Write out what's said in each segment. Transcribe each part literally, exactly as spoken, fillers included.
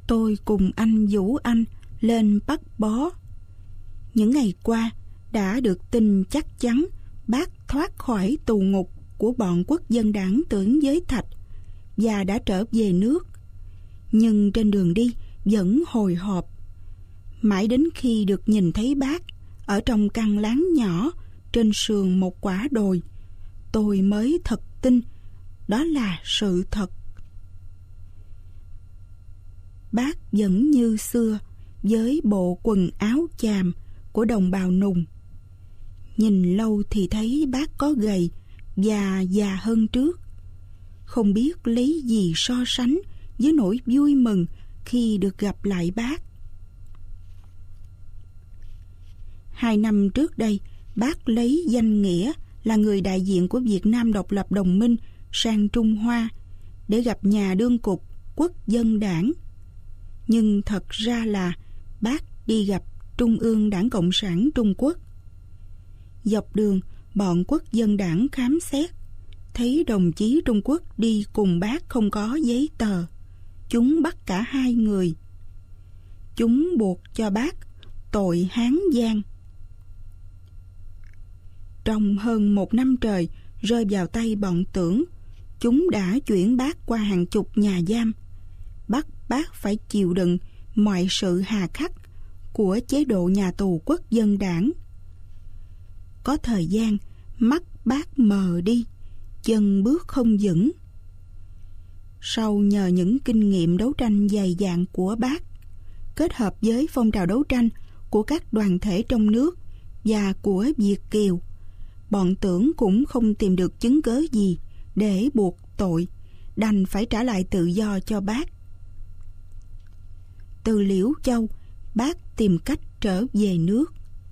tôi cùng anh Vũ Anh lên bắt bó. Những ngày qua đã được tin chắc chắn bác thoát khỏi tù ngục của bọn quốc dân đảng Tưởng Giới Thạch và đã trở về nước. Nhưng trên đường đi vẫn hồi hộp. Mãi đến khi được nhìn thấy bác ở trong căn lán nhỏ trên sườn một quả đồi, tôi mới thật tin đó là sự thật. Bác vẫn như xưa với bộ quần áo chàm của đồng bào Nùng. Nhìn lâu thì thấy bác có gầy và già hơn trước. Không biết lấy gì so sánh với nỗi vui mừng khi được gặp lại bác. Hai năm trước đây, bác lấy danh nghĩa là người đại diện của Việt Nam độc lập đồng minh sang Trung Hoa để gặp nhà đương cục Quốc dân đảng. Nhưng thật ra là bác đi gặp Trung ương Đảng Cộng sản Trung Quốc. Dọc đường, bọn Quốc dân đảng khám xét, thấy đồng chí Trung Quốc đi cùng bác không có giấy tờ. Chúng bắt cả hai người. Chúng buộc cho bác tội Hán Giang. Trong hơn một năm trời rơi vào tay bọn Tưởng, chúng đã chuyển bác qua hàng chục nhà giam, bắt bác phải chịu đựng mọi sự hà khắc của chế độ nhà tù Quốc dân đảng. Có thời gian mắt bác mờ đi, chân bước không vững. Sau nhờ những kinh nghiệm đấu tranh dày dạn của bác, kết hợp với phong trào đấu tranh của các đoàn thể trong nước và của Việt kiều, bọn Tưởng cũng không tìm được chứng cớ gì để buộc tội, đành phải trả lại tự do cho bác. Từ Liễu Châu, bác tìm cách trở về nước.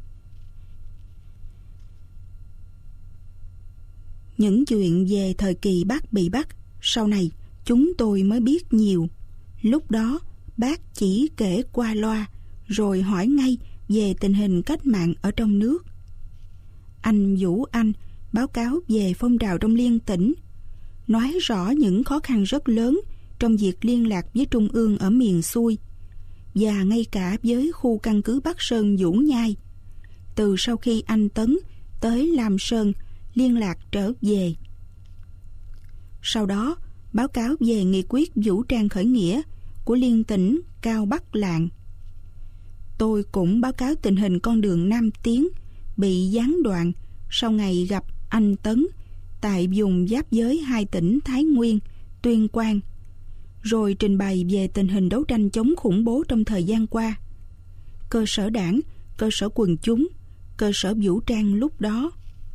Những chuyện về thời kỳ bác bị bắt, sau này chúng tôi mới biết nhiều. Lúc đó, bác chỉ kể qua loa, rồi hỏi ngay về tình hình cách mạng ở trong nước. Anh Vũ Anh báo cáo về phong trào trong liên tỉnh, nói rõ những khó khăn rất lớn trong việc liên lạc với Trung ương ở miền xuôi, và ngay cả với khu căn cứ Bắc Sơn Vũ Nhai. Từ sau khi anh Tấn tới Lam Sơn liên lạc trở về. Sau đó, báo cáo về nghị quyết vũ trang khởi nghĩa của liên tỉnh Cao Bắc Lạng. Tôi cũng báo cáo tình hình con đường Nam Tiến bị gián đoạn sau ngày gặp anh Tấn tại vùng giáp giới hai tỉnh Thái Nguyên, Tuyên Quang, rồi trình bày về tình hình đấu tranh chống khủng bố trong thời gian qua, cơ sở đảng, cơ sở quần chúng, cơ sở vũ trang lúc đó.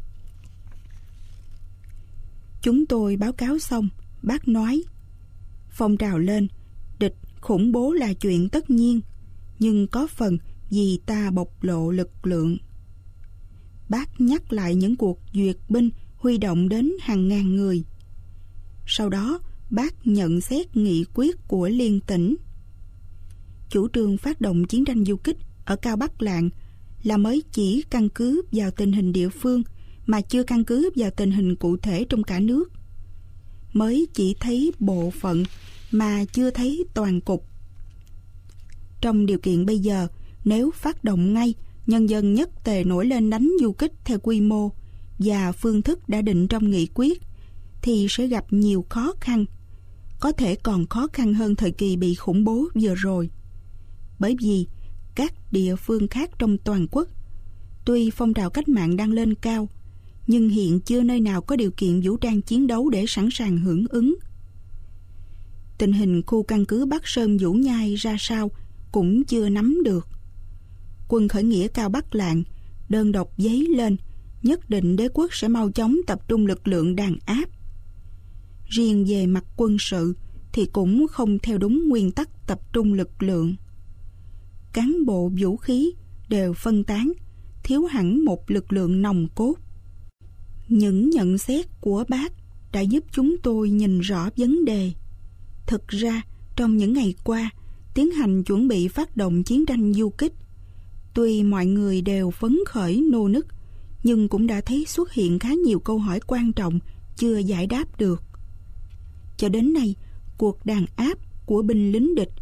Chúng tôi báo cáo xong, bác nói: phong trào lên, địch khủng bố là chuyện tất nhiên, nhưng có phần vì ta bộc lộ lực lượng. Bác nhắc lại những cuộc duyệt binh huy động đến hàng ngàn người. Sau đó, bác nhận xét nghị quyết của liên tỉnh. Chủ trương phát động chiến tranh du kích ở Cao Bắc Lạng là mới chỉ căn cứ vào tình hình địa phương mà chưa căn cứ vào tình hình cụ thể trong cả nước. Mới chỉ thấy bộ phận mà chưa thấy toàn cục. Trong điều kiện bây giờ, nếu phát động ngay, nhân dân nhất tề nổi lên đánh du kích theo quy mô và phương thức đã định trong nghị quyết, thì sẽ gặp nhiều khó khăn, có thể còn khó khăn hơn thời kỳ bị khủng bố vừa rồi. Bởi vì các địa phương khác trong toàn quốc, tuy phong trào cách mạng đang lên cao, nhưng hiện chưa nơi nào có điều kiện vũ trang chiến đấu để sẵn sàng hưởng ứng. Tình hình khu căn cứ Bắc Sơn Vũ Nhai ra sao cũng chưa nắm được. Quân khởi nghĩa Cao Bắc Lạng đơn độc dấy lên, nhất định đế quốc sẽ mau chóng tập trung lực lượng đàn áp. Riêng về mặt quân sự thì cũng không theo đúng nguyên tắc tập trung lực lượng. Cán bộ vũ khí đều phân tán, thiếu hẳn một lực lượng nòng cốt. Những nhận xét của bác đã giúp chúng tôi nhìn rõ vấn đề. Thực ra, trong những ngày qua, tiến hành chuẩn bị phát động chiến tranh du kích, tuy mọi người đều phấn khởi nô nức, nhưng cũng đã thấy xuất hiện khá nhiều câu hỏi quan trọng chưa giải đáp được. Cho đến nay, cuộc đàn áp của binh lính địch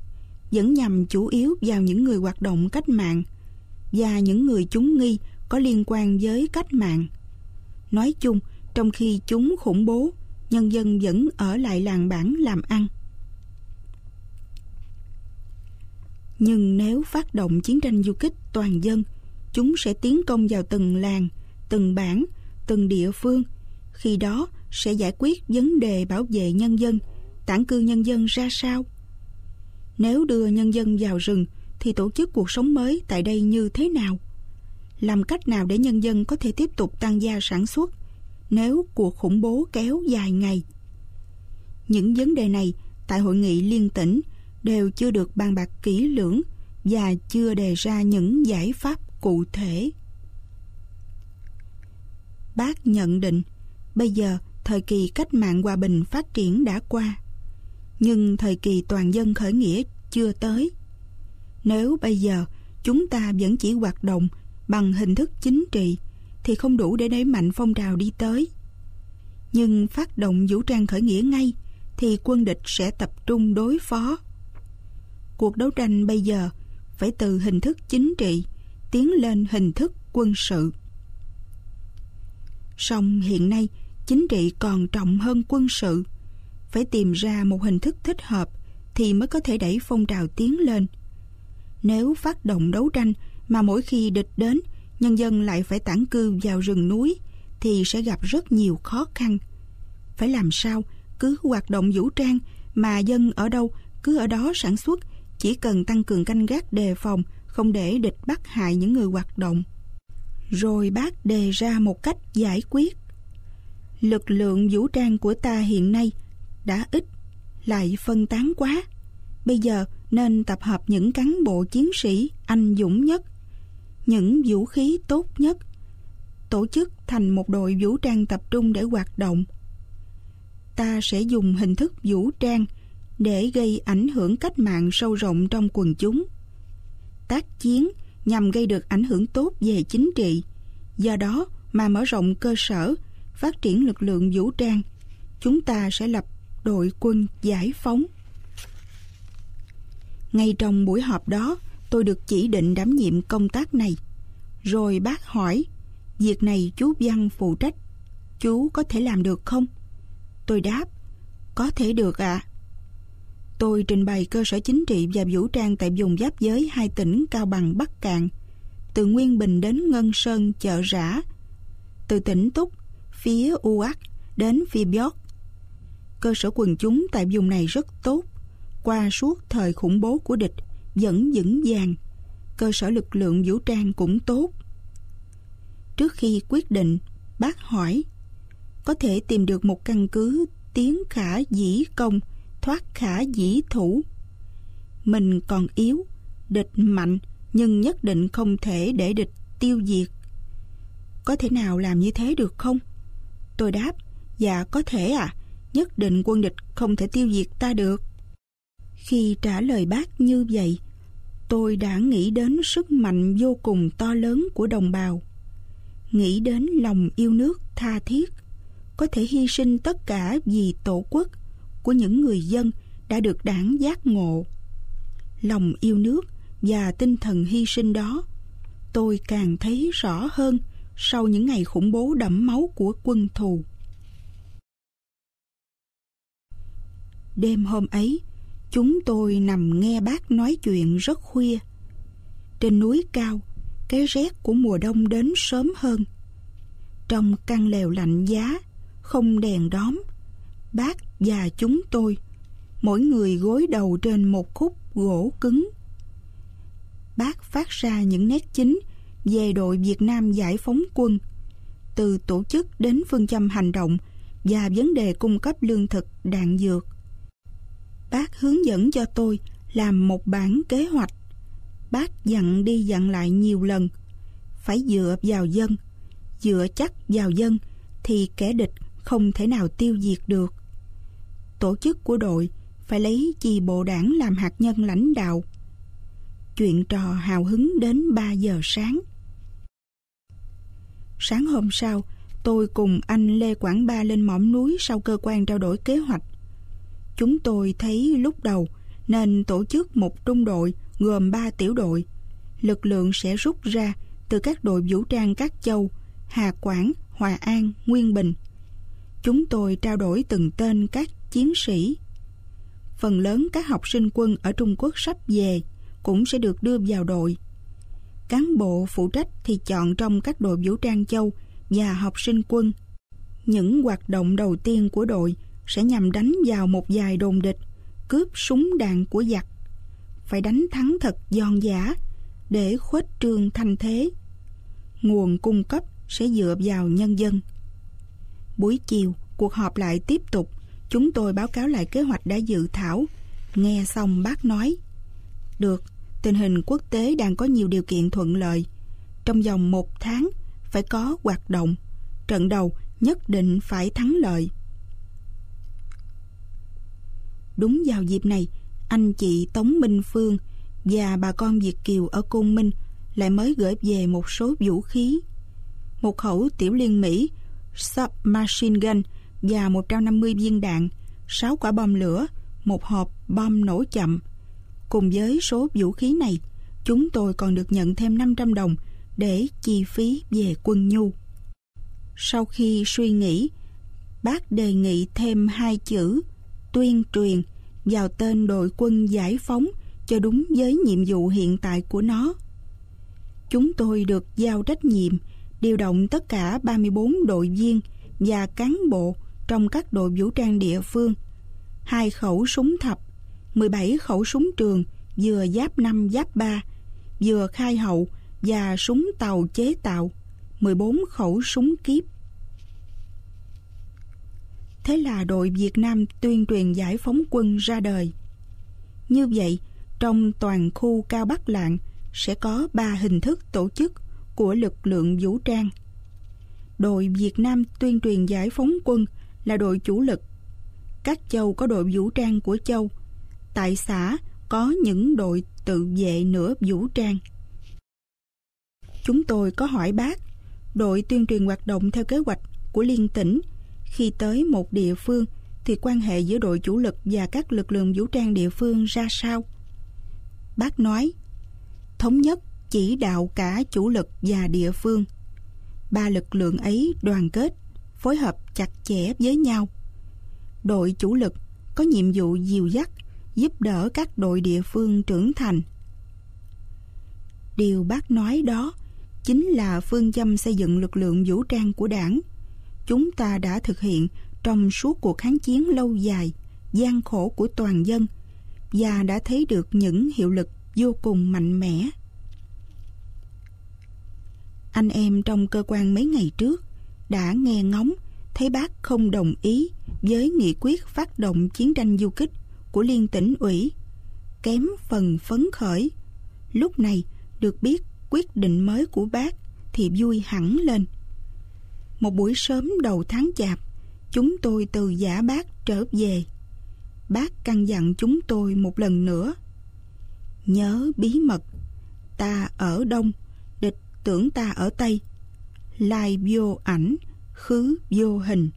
vẫn nhằm chủ yếu vào những người hoạt động cách mạng và những người chúng nghi có liên quan với cách mạng. Nói chung, trong khi chúng khủng bố, nhân dân vẫn ở lại làng bản làm ăn. Nhưng nếu phát động chiến tranh du kích toàn dân, chúng sẽ tiến công vào từng làng, từng bản, từng địa phương. Khi đó sẽ giải quyết vấn đề bảo vệ nhân dân, tản cư nhân dân ra sao? Nếu đưa nhân dân vào rừng thì tổ chức cuộc sống mới tại đây như thế nào? Làm cách nào để nhân dân có thể tiếp tục tăng gia sản xuất nếu cuộc khủng bố kéo dài ngày? Những vấn đề này tại hội nghị liên tỉnh đều chưa được bàn bạc kỹ lưỡng và chưa đề ra những giải pháp cụ thể. Bác nhận định bây giờ thời kỳ cách mạng hòa bình phát triển đã qua, nhưng thời kỳ toàn dân khởi nghĩa chưa tới. Nếu bây giờ chúng ta vẫn chỉ hoạt động bằng hình thức chính trị thì không đủ để đẩy mạnh phong trào đi tới. Nhưng phát động vũ trang khởi nghĩa ngay thì quân địch sẽ tập trung đối phó. Cuộc đấu tranh bây giờ phải từ hình thức chính trị tiến lên hình thức quân sự. Song hiện nay chính trị còn trọng hơn quân sự. Phải tìm ra một hình thức thích hợp thì mới có thể đẩy phong trào tiến lên. Nếu phát động đấu tranh mà mỗi khi địch đến, nhân dân lại phải tản cư vào rừng núi thì sẽ gặp rất nhiều khó khăn. Phải làm sao cứ hoạt động vũ trang mà dân ở đâu cứ ở đó sản xuất, chỉ cần tăng cường canh gác đề phòng, không để địch bắt hại những người hoạt động. Rồi bác đề ra một cách giải quyết. Lực lượng vũ trang của ta hiện nay đã ít, lại phân tán quá. Bây giờ nên tập hợp những cán bộ chiến sĩ anh dũng nhất, những vũ khí tốt nhất, tổ chức thành một đội vũ trang tập trung để hoạt động. Ta sẽ dùng hình thức vũ trang để gây ảnh hưởng cách mạng sâu rộng trong quần chúng. Tác chiến nhằm gây được ảnh hưởng tốt về chính trị, do đó mà mở rộng cơ sở, phát triển lực lượng vũ trang. Chúng ta sẽ lập đội quân giải phóng. Ngay trong buổi họp đó, tôi được chỉ định đảm nhiệm công tác này. Rồi bác hỏi, việc này chú Văn phụ trách, chú có thể làm được không? Tôi đáp, có thể được ạ. À. Tôi trình bày cơ sở chính trị và vũ trang tại vùng giáp giới hai tỉnh Cao Bằng, Bắc Kạn, từ Nguyên Bình đến Ngân Sơn, Chợ Rã, từ tỉnh Túc, phía U Ắc đến phía Bióc. Cơ sở quần chúng tại vùng này rất tốt, qua suốt thời khủng bố của địch vẫn vững vàng. Cơ sở lực lượng vũ trang cũng tốt. Trước khi quyết định, bác hỏi, có thể tìm được một căn cứ tiến khả dĩ công, thoát khả dĩ thủ. Mình còn yếu, địch mạnh, nhưng nhất định không thể để địch tiêu diệt. Có thể nào làm như thế được không? Tôi đáp, dạ có thể ạ. À. Nhất định quân địch không thể tiêu diệt ta được. Khi trả lời bác như vậy, tôi đã nghĩ đến sức mạnh vô cùng to lớn của đồng bào, nghĩ đến lòng yêu nước tha thiết, có thể hy sinh tất cả vì tổ quốc của những người dân đã được đảng giác ngộ. Lòng yêu nước và tinh thần hy sinh đó tôi càng thấy rõ hơn sau những ngày khủng bố đẫm máu của quân thù. Đêm hôm ấy, chúng tôi nằm nghe bác nói chuyện rất khuya. Trên núi cao, cái rét của mùa đông đến sớm hơn. Trong căn lều lạnh giá, không đèn đóm, bác và chúng tôi, mỗi người gối đầu trên một khúc gỗ cứng. Bác phát ra những nét chính về đội Việt Nam giải phóng quân, từ tổ chức đến phương châm hành động và vấn đề cung cấp lương thực, đạn dược. Bác hướng dẫn cho tôi làm một bản kế hoạch. Bác dặn đi dặn lại nhiều lần, phải dựa vào dân, dựa chắc vào dân thì kẻ địch không thể nào tiêu diệt được. Tổ chức của đội phải lấy chi bộ đảng làm hạt nhân lãnh đạo. Chuyện trò hào hứng đến ba giờ sáng. Sáng hôm sau, tôi cùng anh Lê Quảng Ba lên mỏm núi sau cơ quan trao đổi kế hoạch. Chúng tôi thấy lúc đầu nên tổ chức một trung đội gồm ba tiểu đội. Lực lượng sẽ rút ra từ các đội vũ trang các châu Hà Quảng, Hòa An, Nguyên Bình. Chúng tôi trao đổi từng tên các chiến sĩ. Phần lớn các học sinh quân ở Trung Quốc sắp về cũng sẽ được đưa vào đội. Cán bộ phụ trách thì chọn trong các đội vũ trang châu và học sinh quân. Những hoạt động đầu tiên của đội sẽ nhằm đánh vào một vài đồn địch, cướp súng đạn của giặc. Phải đánh thắng thật giòn giã để khuếch trương thanh thế. Nguồn cung cấp sẽ dựa vào nhân dân. Buổi chiều, cuộc họp lại tiếp tục. Chúng tôi báo cáo lại kế hoạch đã dự thảo. Nghe xong bác nói: được, tình hình quốc tế đang có nhiều điều kiện thuận lợi. Trong vòng một tháng phải có hoạt động. Trận đầu nhất định phải thắng lợi. Đúng vào dịp này, anh chị Tống Minh Phương và bà con Việt kiều ở Côn Minh lại mới gửi về một số vũ khí. Một khẩu tiểu liên Mỹ submachine gun và một trăm năm mươi viên đạn, sáu quả bom lửa, một hộp bom nổ chậm. Cùng với số vũ khí này, chúng tôi còn được nhận thêm năm trăm đồng để chi phí về quân nhu. Sau khi suy nghĩ, bác đề nghị thêm hai chữ tuyên truyền vào tên đội quân giải phóng cho đúng với nhiệm vụ hiện tại của nó. Chúng tôi được giao trách nhiệm điều động tất cả ba mươi bốn đội viên và cán bộ trong các đội vũ trang địa phương, hai khẩu súng thập, mười bảy khẩu súng trường vừa giáp năm giáp ba, vừa khai hậu và súng tàu chế tạo, mười bốn khẩu súng kíp. Thế là đội Việt Nam tuyên truyền giải phóng quân ra đời. Như vậy, trong toàn khu Cao Bắc Lạng sẽ có ba hình thức tổ chức của lực lượng vũ trang. Đội Việt Nam tuyên truyền giải phóng quân là đội chủ lực. Các châu có đội vũ trang của châu. Tại xã có những đội tự vệ nửa vũ trang. Chúng tôi có hỏi bác, đội tuyên truyền hoạt động theo kế hoạch của liên tỉnh. Khi tới một địa phương thì quan hệ giữa đội chủ lực và các lực lượng vũ trang địa phương ra sao? Bác nói, thống nhất chỉ đạo cả chủ lực và địa phương. Ba lực lượng ấy đoàn kết, phối hợp chặt chẽ với nhau. Đội chủ lực có nhiệm vụ dìu dắt, giúp đỡ các đội địa phương trưởng thành. Điều bác nói đó chính là phương châm xây dựng lực lượng vũ trang của Đảng. Chúng ta đã thực hiện trong suốt cuộc kháng chiến lâu dài, gian khổ của toàn dân và đã thấy được những hiệu lực vô cùng mạnh mẽ. Anh em trong cơ quan mấy ngày trước đã nghe ngóng thấy bác không đồng ý với nghị quyết phát động chiến tranh du kích của Liên Tỉnh ủy, kém phần phấn khởi. Lúc này được biết quyết định mới của bác thì vui hẳn lên. Một buổi sớm đầu tháng Chạp, chúng tôi từ Giã Bác trở về. Bác căn dặn chúng tôi một lần nữa: nhớ bí mật, ta ở Đông, địch tưởng ta ở Tây, lai vô ảnh, khứ vô hình.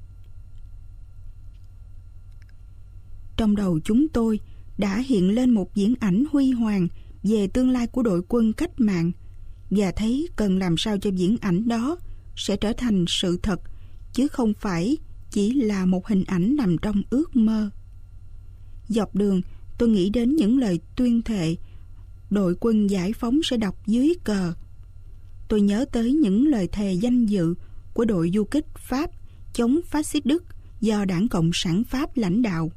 Trong đầu chúng tôi đã hiện lên một viễn ảnh huy hoàng về tương lai của đội quân cách mạng, và thấy cần làm sao cho viễn ảnh đó sẽ trở thành sự thật, chứ không phải chỉ là một hình ảnh nằm trong ước mơ. Dọc đường, tôi nghĩ đến những lời tuyên thệ đội quân giải phóng sẽ đọc dưới cờ. Tôi nhớ tới những lời thề danh dự của đội du kích Pháp chống phát xít Đức do Đảng Cộng sản Pháp lãnh đạo.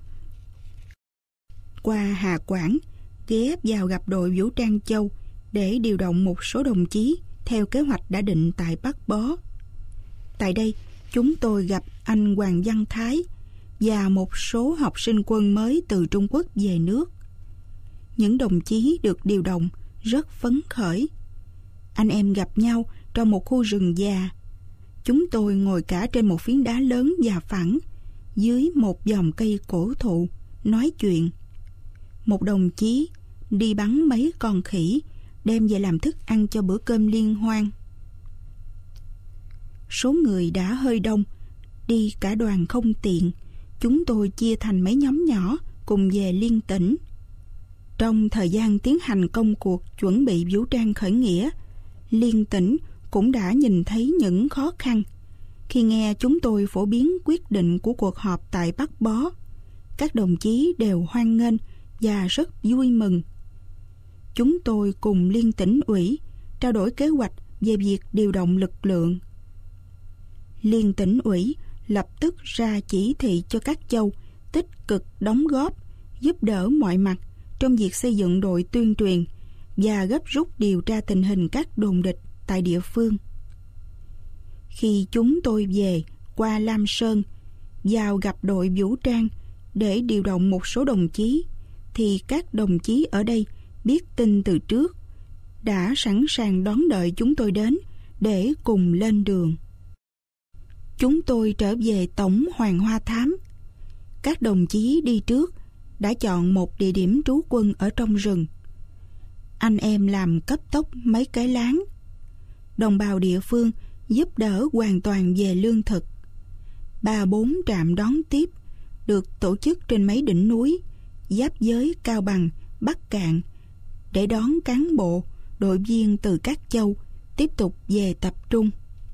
Qua Hà Quảng, ghé vào gặp đội vũ trang Châu để điều động một số đồng chí theo kế hoạch đã định tại Bắc Bó. Tại đây, chúng tôi gặp anh Hoàng Văn Thái và một số học sinh quân mới từ Trung Quốc về nước. Những đồng chí được điều động rất phấn khởi. Anh em gặp nhau trong một khu rừng già. Chúng tôi ngồi cả trên một phiến đá lớn và phẳng, dưới một dòng cây cổ thụ, nói chuyện. Một đồng chí đi bắn mấy con khỉ, đem về làm thức ăn cho bữa cơm liên hoan. Số người đã hơi đông, đi cả đoàn không tiện. Chúng tôi chia thành mấy nhóm nhỏ cùng về Liên Tỉnh. Trong thời gian tiến hành công cuộc chuẩn bị vũ trang khởi nghĩa, Liên Tĩnh cũng đã nhìn thấy những khó khăn. Khi nghe chúng tôi phổ biến quyết định của cuộc họp tại Bắc Bó, các đồng chí đều hoan nghênh và rất vui mừng. Chúng tôi cùng Liên Tỉnh ủy trao đổi kế hoạch về việc điều động lực lượng. Liên Tỉnh ủy lập tức ra chỉ thị cho các châu tích cực đóng góp, giúp đỡ mọi mặt trong việc xây dựng đội tuyên truyền và gấp rút điều tra tình hình các đồn địch tại địa phương. Khi chúng tôi về qua Lam Sơn, vào gặp đội vũ trang để điều động một số đồng chí, thì các đồng chí ở đây biết tin từ trước, đã sẵn sàng đón đợi chúng tôi đến để cùng lên đường. Chúng tôi trở về tổng Hoàng Hoa Thám. Các đồng chí đi trước đã chọn một địa điểm trú quân ở trong rừng. Anh em làm cấp tốc mấy cái láng. Đồng bào địa phương giúp đỡ hoàn toàn về lương thực. Ba bốn trạm đón tiếp được tổ chức trên mấy đỉnh núi giáp giới Cao Bằng, Bắc Cạn để đón cán bộ, đội viên từ các châu tiếp tục về tập trung.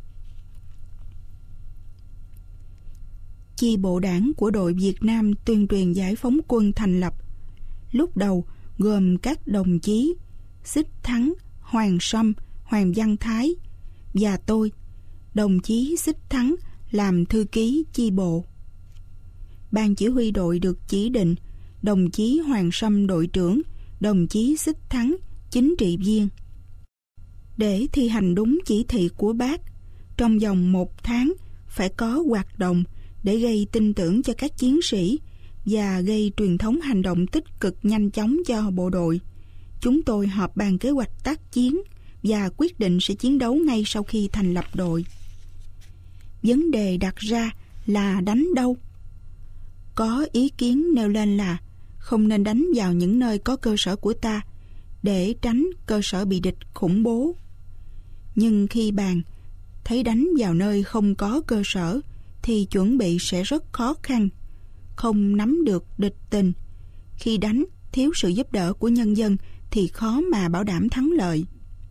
Chi bộ đảng của đội Việt Nam tuyên truyền giải phóng quân thành lập. Lúc đầu gồm các đồng chí Xích Thắng, Hoàng Sâm, Hoàng Văn Thái và tôi. Đồng chí Xích Thắng làm thư ký chi bộ. Ban chỉ huy đội được chỉ định đồng chí Hoàng Sâm đội trưởng, đồng chí Xích Thắng chính trị viên. Để thi hành đúng chỉ thị của Bác, trong vòng một tháng phải có hoạt động để gây tin tưởng cho các chiến sĩ và gây truyền thống hành động tích cực nhanh chóng cho bộ đội. Chúng tôi họp bàn kế hoạch tác chiến và quyết định sẽ chiến đấu ngay sau khi thành lập đội. Vấn đề đặt ra là đánh đâu? Có ý kiến nêu lên là không nên đánh vào những nơi có cơ sở của ta để tránh cơ sở bị địch khủng bố. Nhưng khi bàn thấy đánh vào nơi không có cơ sở thì chuẩn bị sẽ rất khó khăn, không nắm được địch tình. Khi đánh thiếu sự giúp đỡ của nhân dân thì khó mà bảo đảm thắng lợi.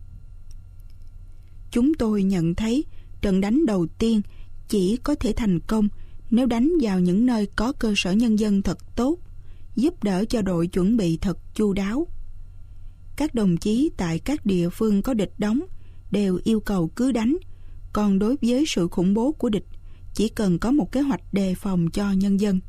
Chúng tôi nhận thấy trận đánh đầu tiên chỉ có thể thành công nếu đánh vào những nơi có cơ sở nhân dân thật tốt, giúp đỡ cho đội chuẩn bị thật chu đáo. Các đồng chí tại các địa phương có địch đóng đều yêu cầu cứ đánh, còn đối với sự khủng bố của địch chỉ cần có một kế hoạch đề phòng cho nhân dân.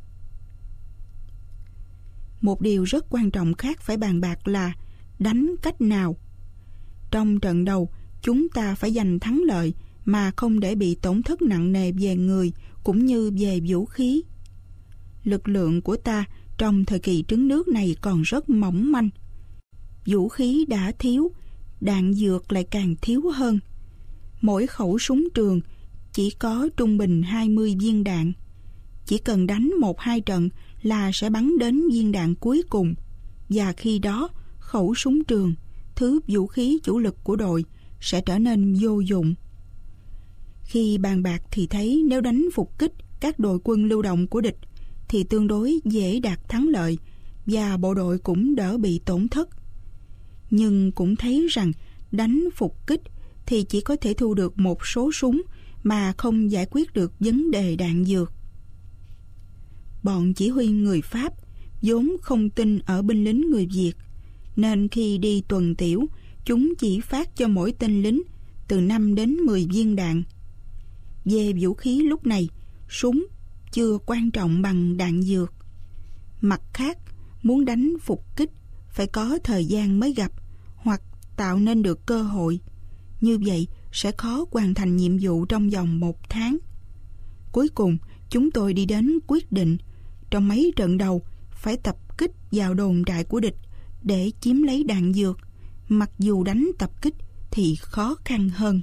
Một điều rất quan trọng khác phải bàn bạc là đánh cách nào. Trong trận đầu, chúng ta phải giành thắng lợi mà không để bị tổn thất nặng nề về người cũng như về vũ khí. Lực lượng của ta trong thời kỳ trứng nước này còn rất mỏng manh. Vũ khí đã thiếu, đạn dược lại càng thiếu hơn. Mỗi khẩu súng trường chỉ có trung bình hai mươi viên đạn. Chỉ cần đánh một hai trận là sẽ bắn đến viên đạn cuối cùng. Và khi đó, khẩu súng trường, thứ vũ khí chủ lực của đội, sẽ trở nên vô dụng. Khi bàn bạc thì thấy nếu đánh phục kích các đội quân lưu động của địch thì tương đối dễ đạt thắng lợi và bộ đội cũng đỡ bị tổn thất. Nhưng cũng thấy rằng đánh phục kích thì chỉ có thể thu được một số súng mà không giải quyết được vấn đề đạn dược. Bọn chỉ huy người Pháp vốn không tin ở binh lính người Việt, nên khi đi tuần tiểu, chúng chỉ phát cho mỗi tên lính từ năm đến mười viên đạn. Về vũ khí lúc này, súng chưa quan trọng bằng đạn dược. Mặt khác, muốn đánh phục kích phải có thời gian mới gặp hoặc tạo nên được cơ hội. Như vậy sẽ khó hoàn thành nhiệm vụ trong vòng một tháng. Cuối cùng, chúng tôi đi đến quyết định trong mấy trận đầu phải tập kích vào đồn trại của địch để chiếm lấy đạn dược, mặc dù đánh tập kích thì khó khăn hơn.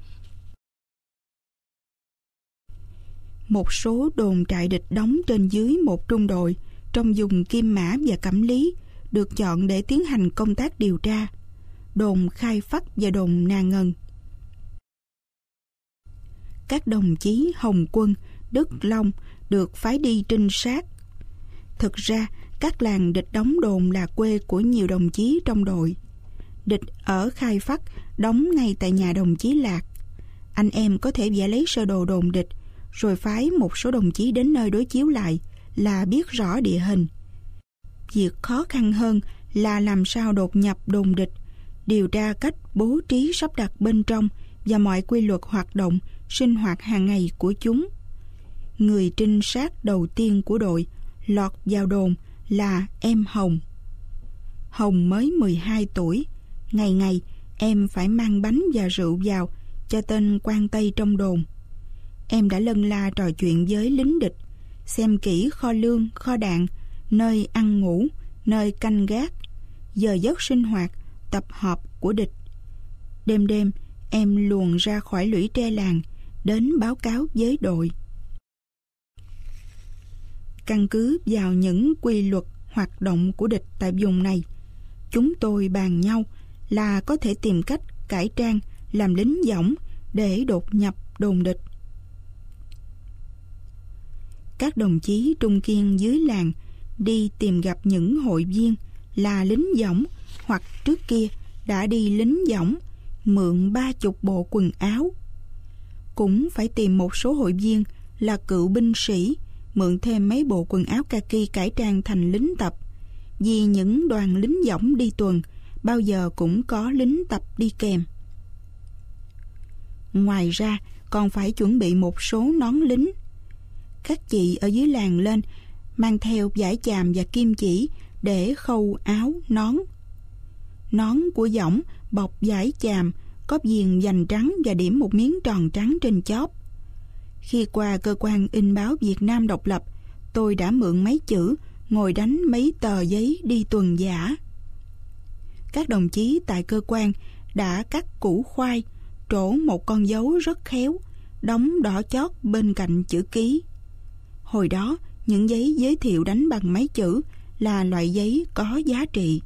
Một số đồn trại địch đóng trên dưới một trung đội trong vùng Kim Mã và Cẩm Lý được chọn để tiến hành công tác điều tra: đồn Khai Phắc và đồn Nà Ngần. Các đồng chí Hồng Quân, Đức Long được phái đi trinh sát. Thực ra Các làng địch đóng đồn là quê của nhiều đồng chí trong đội. Địch ở Khai Phắc đóng ngay tại nhà đồng chí Lạc. Anh em có thể vẽ lấy sơ đồ đồn địch, rồi phái một số đồng chí đến nơi đối chiếu lại là biết rõ địa hình. Việc khó khăn hơn là làm sao đột nhập đồn địch, điều tra cách bố trí sắp đặt bên trong và mọi quy luật hoạt động, sinh hoạt hàng ngày của chúng. Người trinh sát đầu tiên của đội lọt vào đồn là em Hồng. Hồng mới mười hai tuổi. Ngày ngày em phải mang bánh và rượu vào cho tên quan tây trong đồn. Em đã lân la trò chuyện với lính địch, xem kỹ kho lương, kho đạn, nơi ăn ngủ, nơi canh gác, giờ giấc sinh hoạt, tập họp của địch. Đêm đêm em luồn ra khỏi lũy tre làng, đến báo cáo với đội. Căn cứ vào những quy luật hoạt động của địch tại vùng này, chúng tôi bàn nhau là có thể tìm cách cải trang làm lính võng để đột nhập đồn địch. Các đồng chí trung kiên dưới làng đi tìm gặp những hội viên là lính võng hoặc trước kia đã đi lính võng, mượn ba chục bộ quần áo. Cũng phải tìm một số hội viên là cựu binh sĩ, mượn thêm mấy bộ quần áo kaki cải trang thành lính tập, vì những đoàn lính võng đi tuần bao giờ cũng có lính tập đi kèm. Ngoài ra còn phải chuẩn bị một số nón lính. Các chị ở dưới làng lên mang theo vải chàm và kim chỉ để khâu áo nón. Nón của võng bọc vải chàm, có viền vành trắng và điểm một miếng tròn trắng trên chóp. Khi qua cơ quan in báo Việt Nam độc lập, tôi đã mượn mấy chữ, ngồi đánh mấy tờ giấy đi tuần giả. Các đồng chí tại cơ quan đã cắt củ khoai, trổ một con dấu rất khéo, đóng đỏ chót bên cạnh chữ ký. Hồi đó, những giấy giới thiệu đánh bằng mấy chữ là loại giấy có giá trị.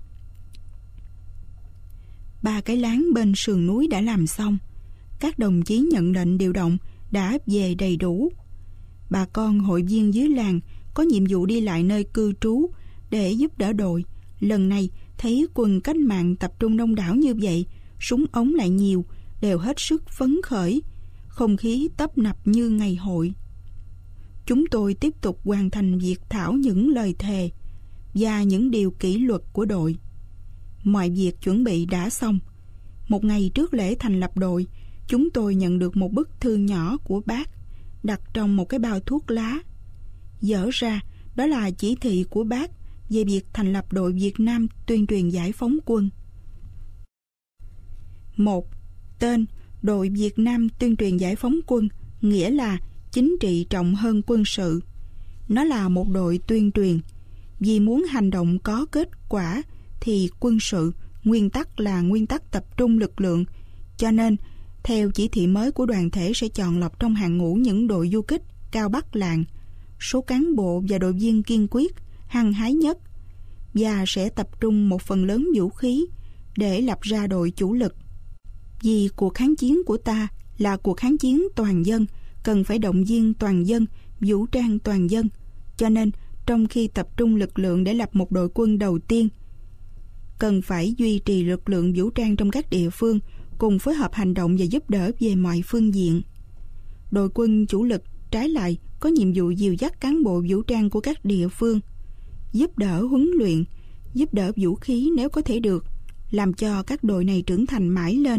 Ba cái láng bên sườn núi đã làm xong. Các đồng chí nhận lệnh điều động đã về đầy đủ. Bà con hội viên dưới làng có nhiệm vụ đi lại nơi cư trú để giúp đỡ đội. Lần này thấy quân cách mạng tập trung đông đảo như vậy, súng ống lại nhiều, đều hết sức phấn khởi, không khí tấp nập như ngày hội. Chúng tôi tiếp tục hoàn thành việc thảo những lời thề và những điều kỷ luật của đội. Mọi việc chuẩn bị đã xong. Một ngày trước lễ thành lập đội, chúng tôi nhận được một bức thư nhỏ của bác đặt trong một cái bao thuốc lá. Dở ra, đó là chỉ thị của bác về việc thành lập đội Việt Nam tuyên truyền giải phóng quân. Một. Tên: Đội Việt Nam tuyên truyền giải phóng quân, nghĩa là chính trị trọng hơn quân sự. Nó là một đội tuyên truyền. Vì muốn hành động có kết quả thì quân sự nguyên tắc là nguyên tắc tập trung lực lượng, cho nên theo chỉ thị mới của đoàn thể sẽ chọn lọc trong hàng ngũ những đội du kích cao bắc làng, số cán bộ và đội viên kiên quyết, hăng hái nhất, và sẽ tập trung một phần lớn vũ khí để lập ra đội chủ lực. Vì cuộc kháng chiến của ta là cuộc kháng chiến toàn dân, cần phải động viên toàn dân, vũ trang toàn dân, cho nên trong khi tập trung lực lượng để lập một đội quân đầu tiên, cần phải duy trì lực lượng vũ trang trong các địa phương, cùng phối hợp hành động và giúp đỡ về mọi phương diện. Đội quân chủ lực trái lại có nhiệm vụ dìu dắt cán bộ vũ trang của các địa phương, giúp đỡ huấn luyện, giúp đỡ vũ khí nếu có thể được, làm cho các đội này trưởng thành mãi lên.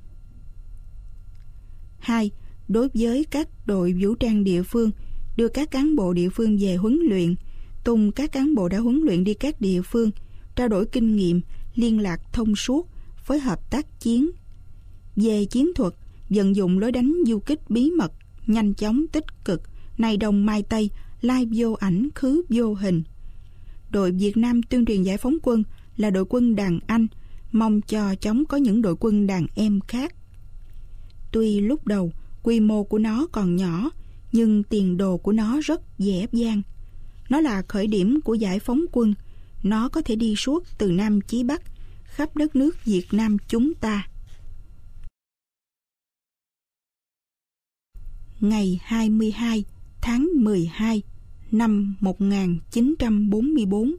Hai. Đối với các đội vũ trang địa phương, đưa các cán bộ địa phương về huấn luyện, tung các cán bộ đã huấn luyện đi các địa phương, trao đổi kinh nghiệm, liên lạc thông suốt, phối hợp tác chiến. Về chiến thuật, vận dụng lối đánh du kích bí mật, nhanh chóng, tích cực, này đồng mai tây, lai vô ảnh, khứ vô hình. Đội Việt Nam tuyên truyền giải phóng quân là đội quân đàn anh, mong cho chóng có những đội quân đàn em khác. Tuy lúc đầu quy mô của nó còn nhỏ, nhưng tiền đồ của nó rất dễ dàng. Nó là khởi điểm của giải phóng quân. Nó có thể đi suốt từ Nam chí Bắc, khắp đất nước Việt Nam chúng ta. Ngày hai mươi hai tháng mười hai năm một nghìn chín trăm bốn mươi tư.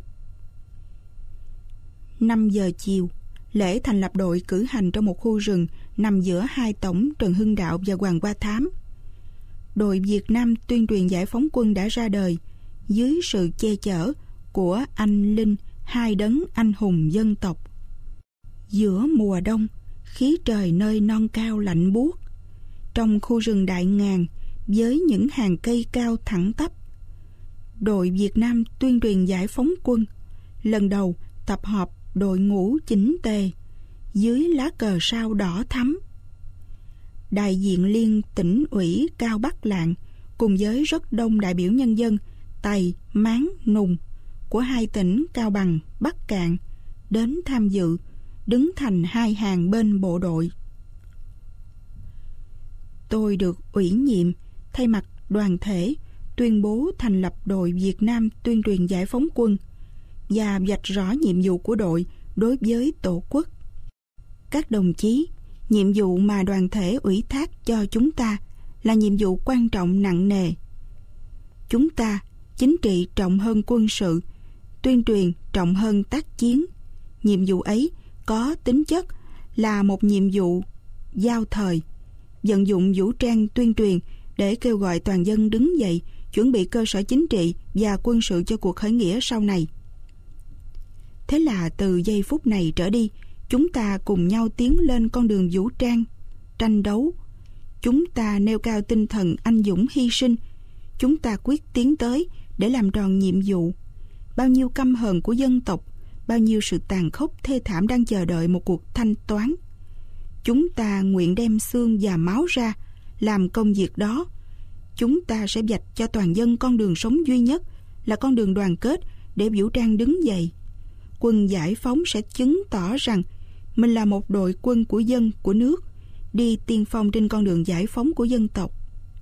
năm giờ chiều, lễ thành lập đội cử hành trong một khu rừng nằm giữa hai tổng Trần Hưng Đạo và Hoàng Hoa Thám. Đội Việt Nam tuyên truyền giải phóng quân đã ra đời dưới sự che chở của anh linh hai đấng anh hùng dân tộc. Giữa mùa đông, khí trời nơi non cao lạnh buốt, trong khu rừng đại ngàn với những hàng cây cao thẳng tắp, đội Việt Nam tuyên truyền giải phóng quân lần đầu tập hợp đội ngũ chỉnh tề dưới lá cờ sao đỏ thắm. Đại diện liên tỉnh ủy Cao Bắc Lạng cùng với rất đông đại biểu nhân dân Tày, Mán, Nùng của hai tỉnh Cao Bằng, Bắc Kạn đến tham dự, đứng thành hai hàng bên bộ đội. Tôi được ủy nhiệm thay mặt đoàn thể tuyên bố thành lập đội Việt Nam tuyên truyền giải phóng quân và vạch rõ nhiệm vụ của đội đối với Tổ quốc. Các đồng chí, nhiệm vụ mà đoàn thể ủy thác cho chúng ta là nhiệm vụ quan trọng nặng nề. Chúng ta chính trị trọng hơn quân sự, tuyên truyền trọng hơn tác chiến. Nhiệm vụ ấy có tính chất là một nhiệm vụ giao thời, vận dụng vũ trang tuyên truyền để kêu gọi toàn dân đứng dậy, chuẩn bị cơ sở chính trị và quân sự cho cuộc khởi nghĩa sau này. Thế là từ giây phút này trở đi, chúng ta cùng nhau tiến lên con đường vũ trang, tranh đấu. Chúng ta nêu cao tinh thần anh dũng hy sinh. Chúng ta quyết tiến tới để làm tròn nhiệm vụ. Bao nhiêu căm hờn của dân tộc, bao nhiêu sự tàn khốc thê thảm đang chờ đợi một cuộc thanh toán. Chúng ta nguyện đem xương và máu ra làm công việc đó. Chúng ta sẽ vạch cho toàn dân con đường sống duy nhất là con đường đoàn kết để vũ trang đứng dậy. Quân giải phóng sẽ chứng tỏ rằng mình là một đội quân của dân, của nước, đi tiên phong trên con đường giải phóng của dân tộc.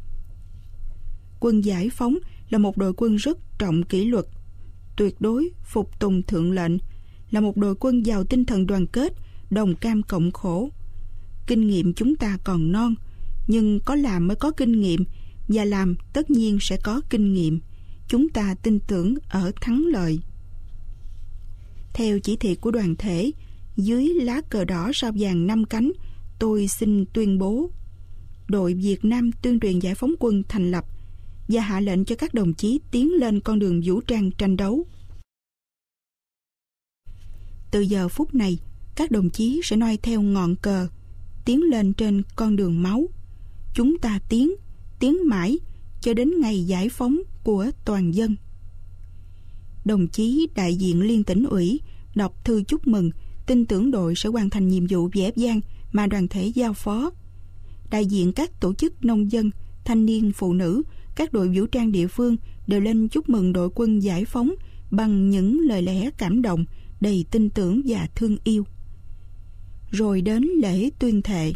Quân giải phóng là một đội quân rất trọng kỷ luật, tuyệt đối phục tùng thượng lệnh, là một đội quân giàu tinh thần đoàn kết, đồng cam cộng khổ. Kinh nghiệm chúng ta còn non, nhưng có làm mới có kinh nghiệm, và làm tất nhiên sẽ có kinh nghiệm. Chúng ta tin tưởng ở thắng lợi. Theo chỉ thị của đoàn thể, dưới lá cờ đỏ sao vàng năm cánh, tôi xin tuyên bố đội Việt Nam tuyên truyền giải phóng quân thành lập và hạ lệnh cho các đồng chí tiến lên con đường vũ trang tranh đấu. Từ giờ phút này, các đồng chí sẽ noi theo ngọn cờ, tiến lên trên con đường máu. Chúng ta tiến, tiến mãi cho đến ngày giải phóng của toàn dân. Đồng chí đại diện liên tỉnh ủy đọc thư chúc mừng, tin tưởng đội sẽ hoàn thành nhiệm vụ vẻ vang mà đoàn thể giao phó. Đại diện các tổ chức nông dân, thanh niên, phụ nữ, các đội vũ trang địa phương đều lên chúc mừng đội quân giải phóng bằng những lời lẽ cảm động, đầy tin tưởng và thương yêu. Rồi đến lễ tuyên thệ.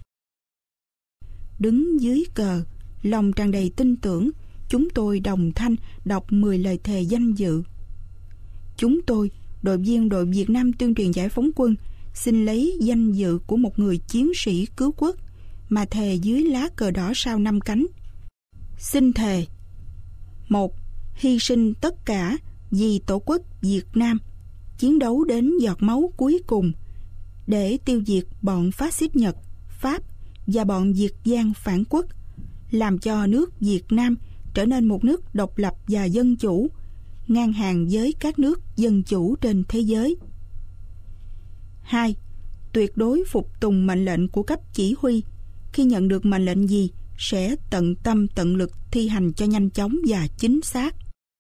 Đứng dưới cờ, lòng tràn đầy tin tưởng, chúng tôi đồng thanh đọc mười lời thề danh dự. Chúng tôi, đội viên đội Việt Nam tuyên truyền giải phóng quân, xin lấy danh dự của một người chiến sĩ cứu quốc mà thề dưới lá cờ đỏ sao năm cánh. Xin thề: một. Hy sinh tất cả vì Tổ quốc Việt Nam, chiến đấu đến giọt máu cuối cùng để tiêu diệt bọn phát xít Nhật, Pháp và bọn Việt Giang phản quốc, làm cho nước Việt Nam trở nên một nước độc lập và dân chủ, ngang hàng với các nước dân chủ trên thế giới. Hai. Tuyệt đối phục tùng mệnh lệnh của cấp chỉ huy. Khi nhận được mệnh lệnh gì, sẽ tận tâm tận lực thi hành cho nhanh chóng và chính xác.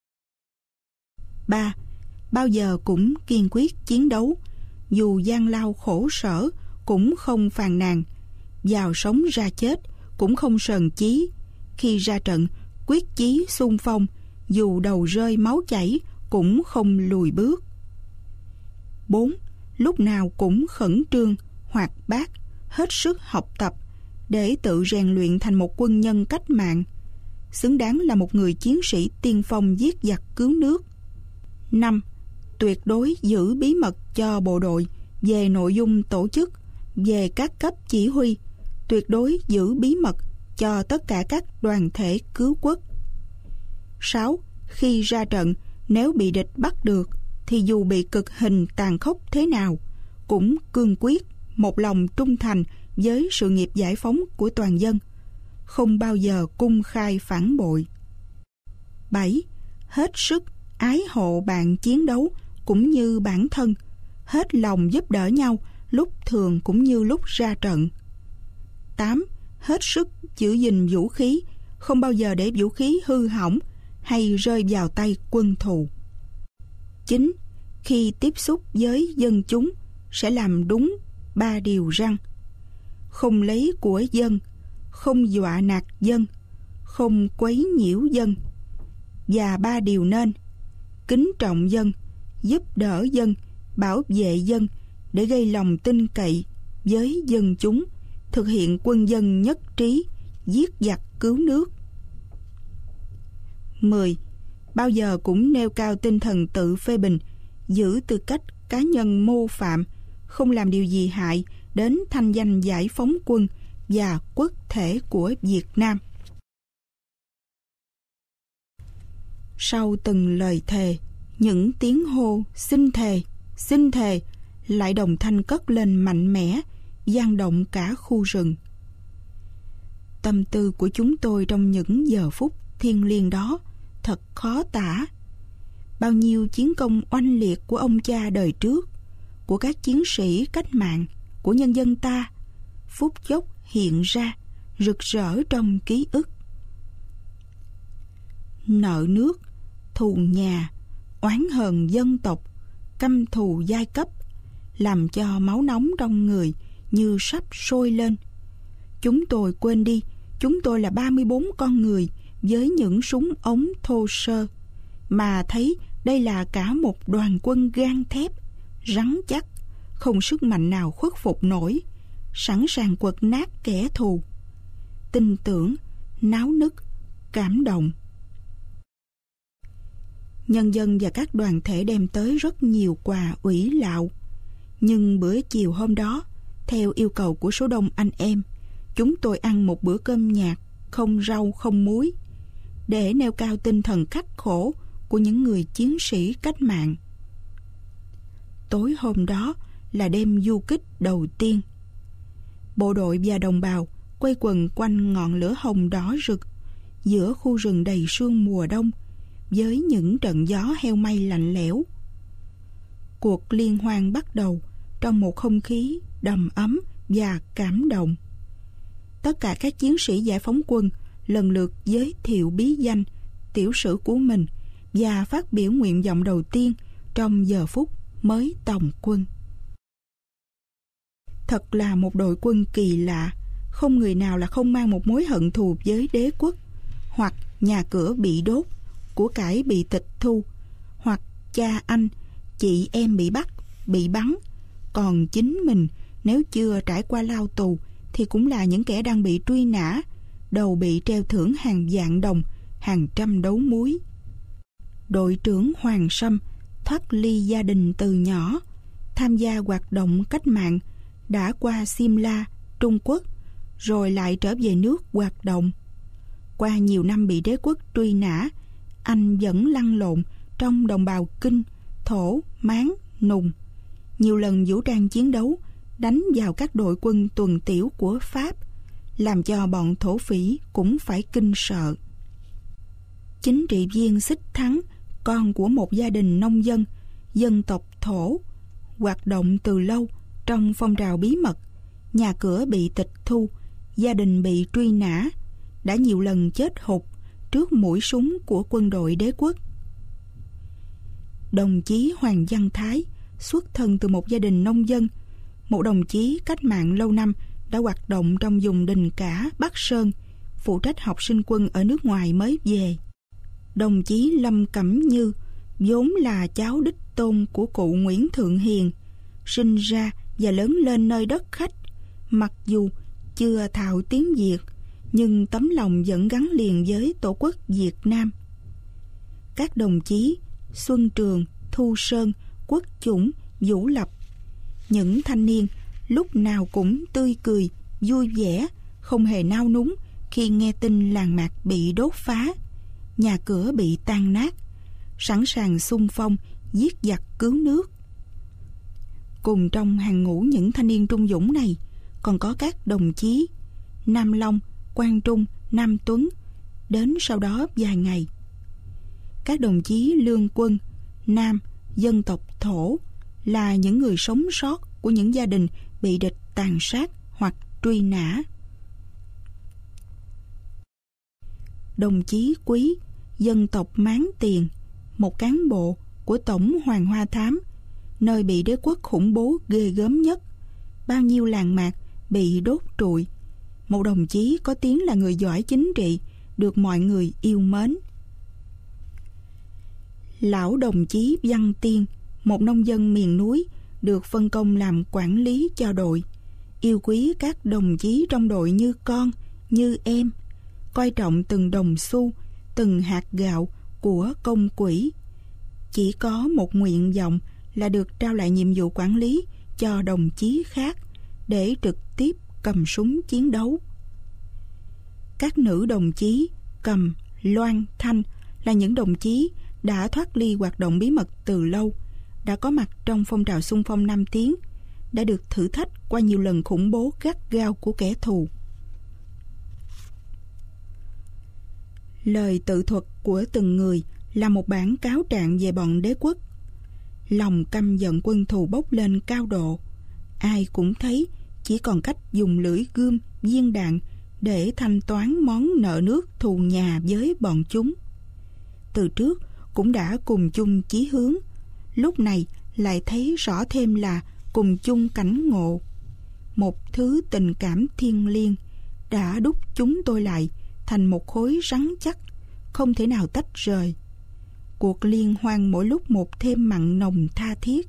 Ba. Bao giờ cũng kiên quyết chiến đấu, dù gian lao khổ sở cũng không phàn nàn, vào sống ra chết cũng không sờn chí. Khi ra trận, quyết chí xung phong, dù đầu rơi máu chảy cũng không lùi bước. Bốn. Lúc nào cũng khẩn trương, hoạt bát, hết sức học tập để tự rèn luyện thành một quân nhân cách mạng, xứng đáng là một người chiến sĩ tiên phong giết giặc cứu nước. Năm. Tuyệt đối giữ bí mật cho bộ đội về nội dung tổ chức, về các cấp chỉ huy, tuyệt đối giữ bí mật cho tất cả các đoàn thể cứu quốc. Sáu. Khi ra trận, nếu bị địch bắt được, thì dù bị cực hình tàn khốc thế nào, cũng cương quyết, một lòng trung thành với sự nghiệp giải phóng của toàn dân, không bao giờ cung khai phản bội. bảy. Hết sức ái hộ bạn chiến đấu cũng như bản thân, hết lòng giúp đỡ nhau lúc thường cũng như lúc ra trận. tám. Hết sức giữ gìn vũ khí, không bao giờ để vũ khí hư hỏng hay rơi vào tay quân thù. chín. Khi tiếp xúc với dân chúng, sẽ làm đúng ba điều răn: không lấy của dân, không dọa nạt dân, không quấy nhiễu dân. Và ba điều nên: kính trọng dân, giúp đỡ dân, bảo vệ dân để gây lòng tin cậy với dân chúng, thực hiện quân dân nhất trí, giết giặc cứu nước. mười. Bao giờ cũng nêu cao tinh thần tự phê bình, giữ tư cách cá nhân mô phạm, không làm điều gì hại đến thanh danh giải phóng quân và quốc thể của Việt Nam. Sau từng lời thề, những tiếng hô xin thề, xin thề lại đồng thanh cất lên mạnh mẽ, vang động cả khu rừng. Tâm tư của chúng tôi trong những giờ phút thiêng liêng đó thật khó tả. Bao nhiêu chiến công oanh liệt của ông cha đời trước, của các chiến sĩ cách mạng, của nhân dân ta, phút chốc hiện ra rực rỡ trong ký ức. Nợ nước, thù nhà, oán hờn dân tộc, căm thù giai cấp, làm cho máu nóng trong người như sắp sôi lên. Chúng tôi quên đi, chúng tôi là ba mươi bốn con người với những súng ống thô sơ, mà thấy đây là cả một đoàn quân gang thép, rắn chắc, không sức mạnh nào khuất phục nổi, sẵn sàng quật nát kẻ thù. Tin tưởng, náo nức, cảm động. Nhân dân và các đoàn thể đem tới rất nhiều quà ủy lạo. Nhưng bữa chiều hôm đó, theo yêu cầu của số đông anh em, chúng tôi ăn một bữa cơm nhạt, không rau không muối, để nêu cao tinh thần khắc khổ của những người chiến sĩ cách mạng. Tối hôm đó là đêm du kích đầu tiên. Bộ đội và đồng bào quây quần quanh ngọn lửa hồng đỏ rực giữa khu rừng đầy sương mùa đông, với những trận gió heo may lạnh lẽo. Cuộc liên hoan bắt đầu trong một không khí đầm ấm và cảm động. Tất cả các chiến sĩ giải phóng quân lần lượt giới thiệu bí danh, tiểu sử của mình và phát biểu nguyện vọng đầu tiên trong giờ phút mới tòng quân. Thật là một đội quân kỳ lạ, không người nào là không mang một mối hận thù với đế quốc, hoặc nhà cửa bị đốt, của cải bị tịch thu, hoặc cha anh, chị em bị bắt, bị bắn. Còn chính mình, nếu chưa trải qua lao tù, thì cũng là những kẻ đang bị truy nã, đầu bị treo thưởng hàng vạn đồng, hàng trăm đấu muối. Đội trưởng Hoàng Sâm thoát ly gia đình từ nhỏ, tham gia hoạt động cách mạng, đã qua Simla, Trung Quốc, rồi lại trở về nước hoạt động. Qua nhiều năm bị đế quốc truy nã, anh vẫn lăn lộn trong đồng bào Kinh, Thổ, Mán, Nùng, nhiều lần vũ trang chiến đấu, đánh vào các đội quân tuần tiểu của Pháp, làm cho bọn thổ phỉ cũng phải kinh sợ. Chính trị viên Xích Thắng, con của một gia đình nông dân, dân tộc Thổ, hoạt động từ lâu trong phong trào bí mật, nhà cửa bị tịch thu, gia đình bị truy nã, đã nhiều lần chết hụt trước mũi súng của quân đội đế quốc. Đồng chí Hoàng Văn Thái xuất thân từ một gia đình nông dân, một đồng chí cách mạng lâu năm, đã hoạt động trong vùng Đình Cả, Bắc Sơn, phụ trách học sinh quân ở nước ngoài mới về. Đồng chí Lâm Cẩm Như vốn là cháu đích tôn của cụ Nguyễn Thượng Hiền, sinh ra và lớn lên nơi đất khách, mặc dù chưa thạo tiếng Việt, nhưng tấm lòng vẫn gắn liền với Tổ quốc Việt Nam. Các đồng chí Xuân Trường, Thu Sơn, Quốc Chủng, Vũ Lập, những thanh niên lúc nào cũng tươi cười, vui vẻ, không hề nao núng khi nghe tin làng mạc bị đốt phá, nhà cửa bị tan nát, sẵn sàng xung phong giết giặc cứu nước. Cùng trong hàng ngũ những thanh niên trung dũng này còn có các đồng chí Nam Long, Quang Trung, Nam Tuấn đến sau đó vài ngày. Các đồng chí Lương Quân, Nam, dân tộc Thổ là những người sống sót của những gia đình bị địch tàn sát hoặc truy nã. Đồng chí Quý, dân tộc Mán Tiền, một cán bộ của Tổng Hoàng Hoa Thám, nơi bị đế quốc khủng bố ghê gớm nhất, bao nhiêu làng mạc bị đốt trụi. Một đồng chí có tiếng là người giỏi chính trị, được mọi người yêu mến. Lão đồng chí Văn Tiên, một nông dân miền núi, được phân công làm quản lý cho đội, yêu quý các đồng chí trong đội như con, như em, coi trọng từng đồng xu, từng hạt gạo của công quỹ. Chỉ có một nguyện vọng là được trao lại nhiệm vụ quản lý cho đồng chí khác để trực tiếp cầm súng chiến đấu. Các nữ đồng chí Cầm, Loan, Thanh là những đồng chí đã thoát ly hoạt động bí mật từ lâu, đã có mặt trong phong trào xung phong Nam Tiến, đã được thử thách qua nhiều lần khủng bố gắt gao của kẻ thù. Lời tự thuật của từng người là một bản cáo trạng về bọn đế quốc. Lòng căm giận quân thù bốc lên cao độ. Ai cũng thấy chỉ còn cách dùng lưỡi gươm, viên đạn để thanh toán món nợ nước thù nhà với bọn chúng. Từ trước cũng đã cùng chung chí hướng, lúc này lại thấy rõ thêm là cùng chung cảnh ngộ. Một thứ tình cảm thiêng liêng đã đúc chúng tôi lại thành một khối rắn chắc, không thể nào tách rời. Cuộc liên hoan mỗi lúc một thêm mặn nồng tha thiết.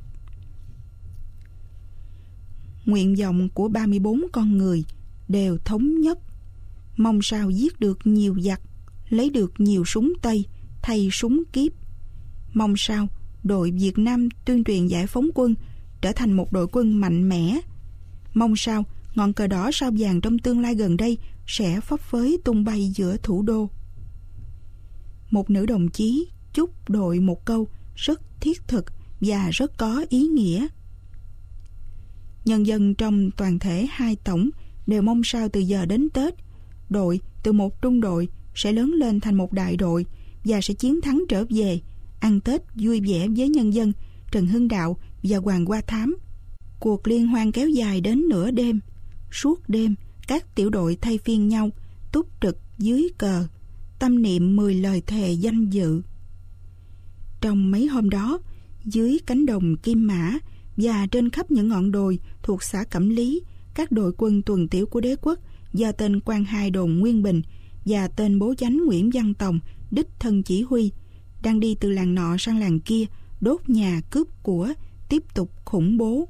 Nguyện vọng của ba mươi bốn con người đều thống nhất, mong sao giết được nhiều giặc, lấy được nhiều súng Tây thay súng kíp. Mong sao đội Việt Nam tuyên truyền giải phóng quân trở thành một đội quân mạnh mẽ. Mong sao ngọn cờ đỏ sao vàng trong tương lai gần đây sẽ phấp phới tung bay giữa thủ đô. Một nữ đồng chí chúc đội một câu rất thiết thực và rất có ý nghĩa. Nhân dân trong toàn thể hai tổng đều mong sao từ giờ đến Tết, đội từ một trung đội sẽ lớn lên thành một đại đội và sẽ chiến thắng trở về, ăn Tết vui vẻ với nhân dân Trần Hưng Đạo và Hoàng Hoa Thám. Cuộc liên hoan kéo dài đến nửa đêm. Suốt đêm, các tiểu đội thay phiên nhau túc trực dưới cờ, tâm niệm mười lời thề danh dự. Trong mấy hôm đó, dưới cánh đồng Kim Mã và trên khắp những ngọn đồi thuộc xã Cẩm Lý, các đội quân tuần tiễu của đế quốc do tên quan hai đồn Nguyên Bình và tên bố chánh Nguyễn Văn Tòng đích thân chỉ huy đang đi từ làng nọ sang làng kia, đốt nhà cướp của, tiếp tục khủng bố.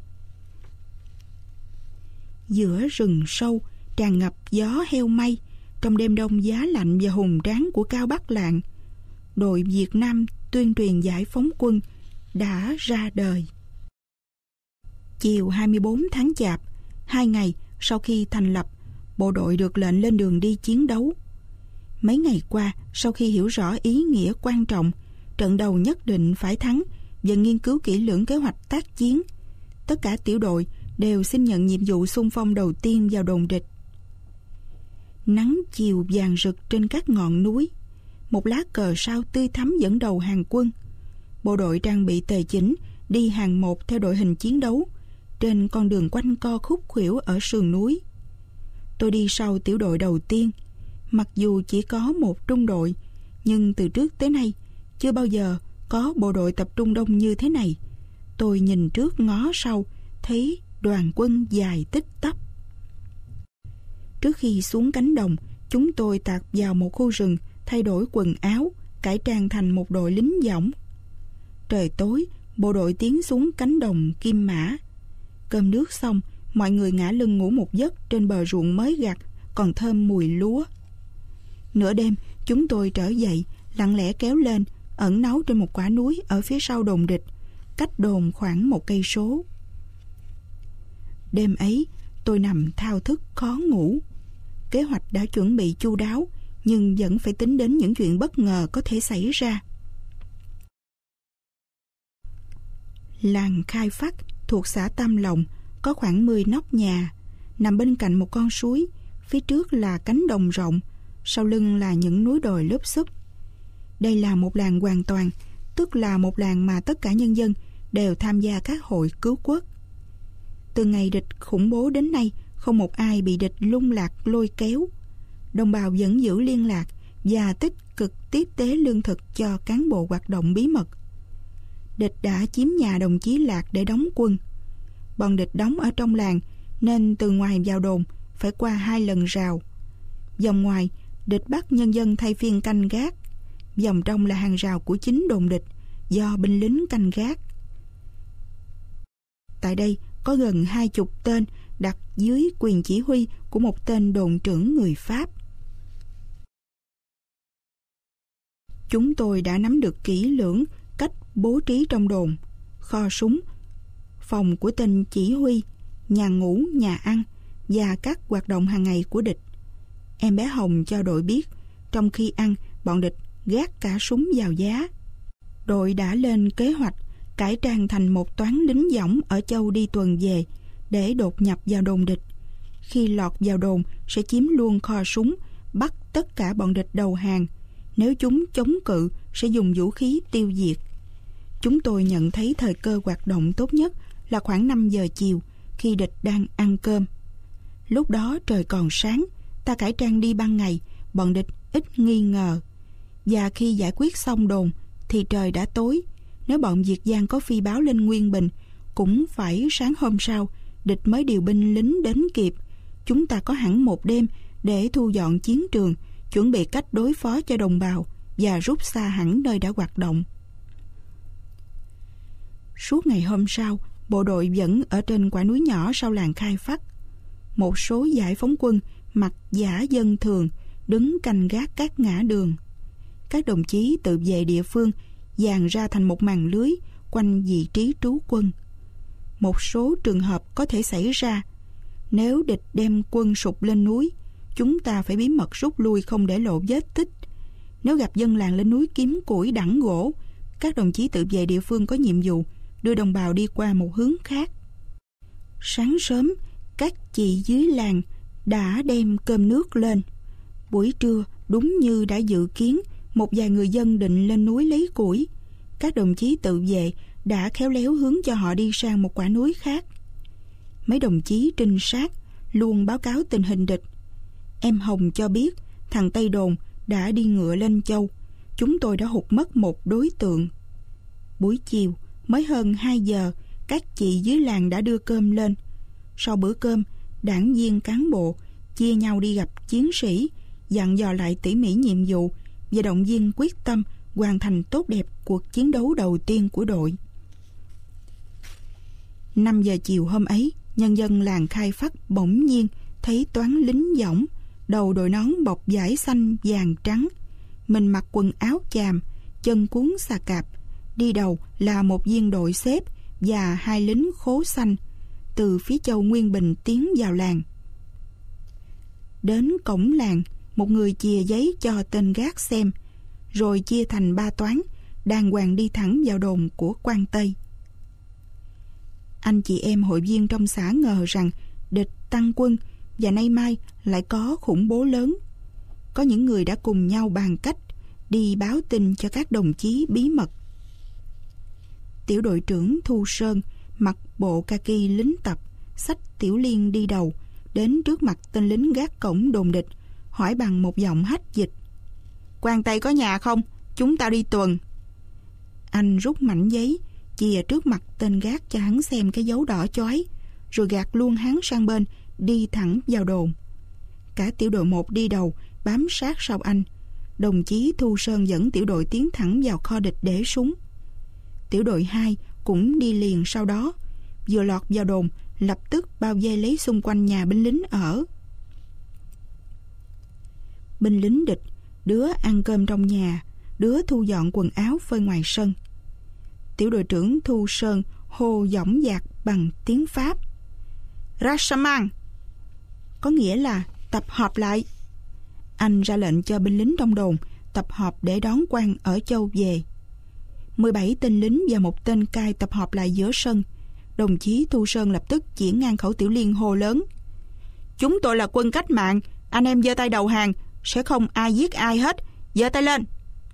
Giữa rừng sâu tràn ngập gió heo may, trong đêm đông giá lạnh và hùng tráng của Cao Bắc Lạng, đội Việt Nam tuyên truyền giải phóng quân đã ra đời. Chiều hai mươi bốn tháng Chạp, hai ngày sau khi thành lập, bộ đội được lệnh lên đường đi chiến đấu. Mấy ngày qua, sau khi hiểu rõ ý nghĩa quan trọng, trận đầu nhất định phải thắng và nghiên cứu kỹ lưỡng kế hoạch tác chiến, tất cả tiểu đội đều xin nhận nhiệm vụ xung phong đầu tiên vào đồn địch. Nắng chiều vàng rực trên các ngọn núi, một lá cờ sao tươi thắm dẫn đầu hàng quân. Bộ đội trang bị tề chỉnh, đi hàng một theo đội hình chiến đấu trên con đường quanh co khúc khuỷu ở sườn núi. Tôi đi sau tiểu đội đầu tiên. Mặc dù chỉ có một trung đội, nhưng từ trước tới nay chưa bao giờ có bộ đội tập trung đông như thế này. Tôi nhìn trước ngó sau, thấy đoàn quân dài tích tắp. Trước khi xuống cánh đồng, chúng tôi tạt vào một khu rừng, thay đổi quần áo, cải trang thành một đội lính võng. Trời tối, bộ đội tiến xuống cánh đồng Kim Mã. Cơm nước xong, mọi người ngả lưng ngủ một giấc trên bờ ruộng mới gặt, còn thơm mùi lúa. Nửa đêm, chúng tôi trở dậy, lặng lẽ kéo lên, ẩn náu trên một quả núi ở phía sau đồn địch, cách đồn khoảng một cây số. Đêm ấy, tôi nằm thao thức khó ngủ. Kế hoạch đã chuẩn bị chu đáo, nhưng vẫn phải tính đến những chuyện bất ngờ có thể xảy ra. Làng Khai Phắc thuộc xã Tam Lòng có khoảng mười nóc nhà, nằm bên cạnh một con suối, phía trước là cánh đồng rộng, sau lưng là những núi đồi lúp xúp. Đây là một làng hoàn toàn, tức là một làng mà tất cả nhân dân đều tham gia các hội cứu quốc. Từ ngày địch khủng bố đến nay, không một ai bị địch lung lạc lôi kéo. Đồng bào vẫn giữ liên lạc và tích cực tiếp tế lương thực cho cán bộ hoạt động bí mật. Địch đã chiếm nhà đồng chí Lạc để đóng quân. Bọn địch đóng ở trong làng nên từ ngoài vào đồn phải qua hai lần rào. Vòng ngoài, địch bắt nhân dân thay phiên canh gác. Vòng trong là hàng rào của chính đồn địch do binh lính canh gác. Tại đây có gần hai chục tên đặt dưới quyền chỉ huy của một tên đồn trưởng người Pháp. Chúng tôi đã nắm được kỹ lưỡng cách bố trí trong đồn, kho súng, phòng của tên chỉ huy, nhà ngủ, nhà ăn và các hoạt động hàng ngày của địch. Em bé Hồng cho đội biết, trong khi ăn, bọn địch gác cả súng vào giá. Đội đã lên kế hoạch cải trang thành một toán lính dõng ở Châu đi tuần về để đột nhập vào đồn địch. Khi lọt vào đồn sẽ chiếm luôn kho súng, bắt tất cả bọn địch đầu hàng. Nếu chúng chống cự sẽ dùng vũ khí tiêu diệt. Chúng tôi nhận thấy thời cơ hoạt động tốt nhất là khoảng năm giờ chiều khi địch đang ăn cơm. Lúc đó trời còn sáng, ta cải trang đi ban ngày, bọn địch ít nghi ngờ. Và khi giải quyết xong đồn thì trời đã tối. Nếu bọn Việt Giang có phi báo lên Nguyên Bình, cũng phải sáng hôm sau địch mới điều binh lính đến kịp. Chúng ta có hẳn một đêm để thu dọn chiến trường, chuẩn bị cách đối phó cho đồng bào và rút xa hẳn nơi đã hoạt động. Suốt ngày hôm sau, bộ đội vẫn ở trên quả núi nhỏ sau làng Khai Phắc. Một số giải phóng quân mặc giả dân thường đứng canh gác các ngã đường. Các đồng chí tự vệ địa phương dàn ra thành một màn lưới quanh vị trí trú quân. Một số trường hợp có thể xảy ra. Nếu địch đem quân sụp lên núi, chúng ta phải bí mật rút lui không để lộ vết tích. Nếu gặp dân làng lên núi kiếm củi đẵng gỗ, các đồng chí tự vệ địa phương có nhiệm vụ đưa đồng bào đi qua một hướng khác. Sáng sớm, các chị dưới làng đã đem cơm nước lên. Buổi trưa, đúng như đã dự kiến, một vài người dân định lên núi lấy củi. Các đồng chí tự vệ đã khéo léo hướng cho họ đi sang một quả núi khác. Mấy đồng chí trinh sát luôn báo cáo tình hình địch. Em Hồng cho biết thằng Tây Đồn đã đi ngựa lên Châu. Chúng tôi đã hụt mất một đối tượng. Buổi chiều, mới hơn hai giờ, các chị dưới làng đã đưa cơm lên. Sau bữa cơm, đảng viên cán bộ chia nhau đi gặp chiến sĩ, dặn dò lại tỉ mỉ nhiệm vụ và động viên quyết tâm hoàn thành tốt đẹp cuộc chiến đấu đầu tiên của đội. năm giờ chiều hôm ấy, nhân dân làng Khai Phắc bỗng nhiên thấy toán lính dõng, đầu đội nón bọc vải xanh vàng trắng, mình mặc quần áo chàm, chân cuốn xà cạp, đi đầu là một viên đội xếp và hai lính khố xanh, từ phía Châu Nguyên Bình tiến vào làng. Đến cổng làng, một người chìa giấy cho tên gác xem, rồi chia thành ba toán, đàng hoàng đi thẳng vào đồn của quan Tây. Anh chị em hội viên trong xã ngờ rằng địch tăng quân và nay mai lại có khủng bố lớn. Có những người đã cùng nhau bàn cách đi báo tin cho các đồng chí bí mật. Tiểu đội trưởng Thu Sơn mặc bộ kaki lính tập, xách tiểu liên đi đầu, đến trước mặt tên lính gác cổng đồn địch, hỏi bằng một giọng hách dịch: "Quan Tây có nhà không? Chúng ta đi tuần." Anh rút mảnh giấy chìa trước mặt tên gác cho hắn xem cái dấu đỏ chói, rồi gạt luôn hắn sang bên, đi thẳng vào đồn. Cả tiểu đội một đi đầu, bám sát sau anh. Đồng chí Thu Sơn dẫn tiểu đội tiến thẳng vào kho địch để súng. Tiểu đội hai cũng đi liền sau đó. Vừa lọt vào đồn, lập tức bao vây lấy xung quanh nhà binh lính ở. Binh lính địch, đứa ăn cơm trong nhà, đứa thu dọn quần áo phơi ngoài sân. Tiểu đội trưởng Thu Sơn hô dõng dạc bằng tiếng Pháp: "Rassemblement", có nghĩa là tập hợp lại. anh ra lệnh cho binh lính trong đồn tập hợp để đón quan ở Châu về. mười bảy tên lính và một tên cai tập hợp lại giữa sân. Đồng chí Thu Sơn lập tức chỉ ngang khẩu tiểu liên hô lớn: "Chúng tôi là quân cách mạng, anh em giơ tay đầu hàng, sẽ không ai giết ai hết, giơ tay lên!"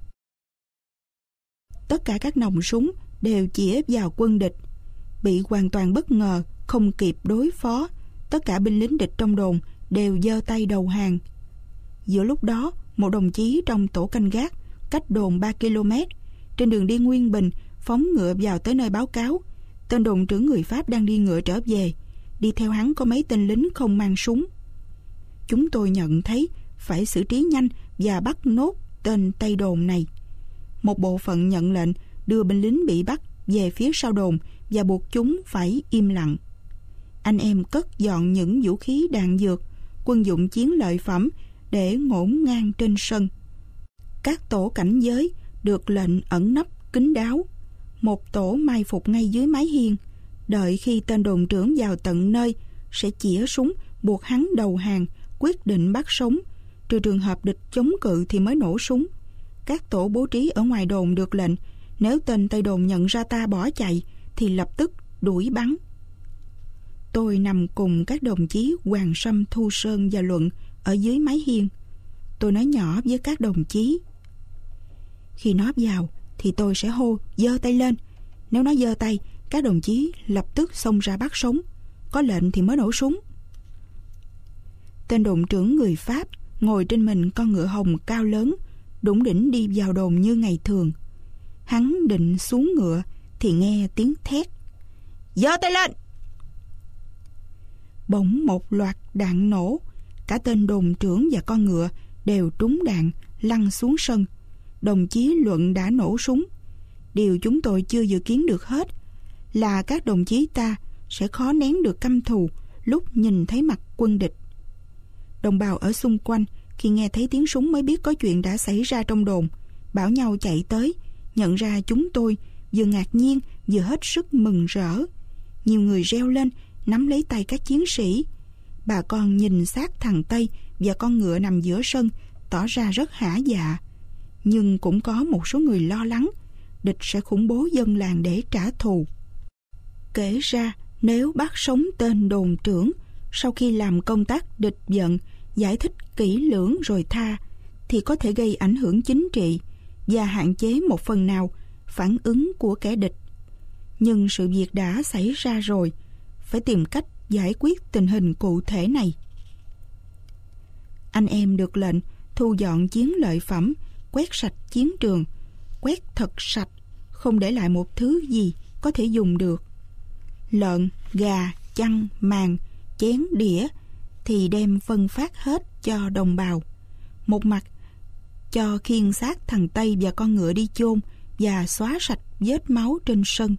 Tất cả các nòng súng đều chĩa vào quân địch. Bị hoàn toàn bất ngờ, không kịp đối phó, tất cả binh lính địch trong đồn đều giơ tay đầu hàng. Giữa lúc đó, một đồng chí trong tổ canh gác cách đồn ba ki lô mét, trên đường đi Nguyên Bình, phóng ngựa vào tới nơi báo cáo. Tên đồn trưởng người Pháp đang đi ngựa trở về. Đi theo hắn có mấy tên lính không mang súng. Chúng tôi nhận thấy phải xử trí nhanh và bắt nốt tên Tây đồn này. Một bộ phận nhận lệnh đưa binh lính bị bắt về phía sau đồn và buộc chúng phải im lặng. Anh em cất dọn những vũ khí đạn dược, quân dụng chiến lợi phẩm để ngổn ngang trên sân. Các tổ cảnh giới được lệnh ẩn nấp kín đáo. Một tổ mai phục ngay dưới mái hiên, đợi khi tên đồn trưởng vào tận nơi sẽ chĩa súng buộc hắn đầu hàng, quyết định bắt sống. Trừ trường hợp địch chống cự thì mới nổ súng. Các tổ bố trí ở ngoài đồn được lệnh, nếu tên Tây đồn nhận ra ta bỏ chạy thì lập tức đuổi bắn. Tôi nằm cùng các đồng chí Hoàng Sâm, Thu Sơn và Luận ở dưới mái hiên. Tôi nói nhỏ với các đồng chí: "Khi nó vào thì tôi sẽ hô giơ tay lên. Nếu nó giơ tay, các đồng chí lập tức xông ra bắt sống. Có lệnh thì mới nổ súng." Tên đồn trưởng người Pháp ngồi trên mình con ngựa hồng cao lớn, đủng đỉnh đi vào đồn như ngày thường. Hắn định xuống ngựa thì nghe tiếng thét: "Giơ tay lên!" Bỗng một loạt đạn nổ. Cả tên đồn trưởng và con ngựa đều trúng đạn, lăn xuống sân. Đồng chí Luận đã nổ súng. Điều chúng tôi chưa dự kiến được hết là các đồng chí ta sẽ khó nén được căm thù lúc nhìn thấy mặt quân địch. Đồng bào ở xung quanh khi nghe thấy tiếng súng mới biết có chuyện đã xảy ra trong đồn, bảo nhau chạy tới, nhận ra chúng tôi, vừa ngạc nhiên vừa hết sức mừng rỡ. Nhiều người reo lên, nắm lấy tay các chiến sĩ. Bà con nhìn xác thằng Tây và con ngựa nằm giữa sân, tỏ ra rất hả dạ. Nhưng cũng có một số người lo lắng địch sẽ khủng bố dân làng để trả thù. Kể ra, nếu bắt sống tên đồn trưởng, sau khi làm công tác địch vận, giải thích kỹ lưỡng rồi tha, thì có thể gây ảnh hưởng chính trị và hạn chế một phần nào phản ứng của kẻ địch. Nhưng sự việc đã xảy ra rồi, phải tìm cách giải quyết tình hình cụ thể này. Anh em được lệnh thu dọn chiến lợi phẩm, quét sạch chiến trường, quét thật sạch, không để lại một thứ gì có thể dùng được. Lợn, gà, chăn, màn, chén, đĩa thì đem phân phát hết cho đồng bào. Một mặt cho khiêng xác thằng Tây và con ngựa đi chôn và xóa sạch vết máu trên sân.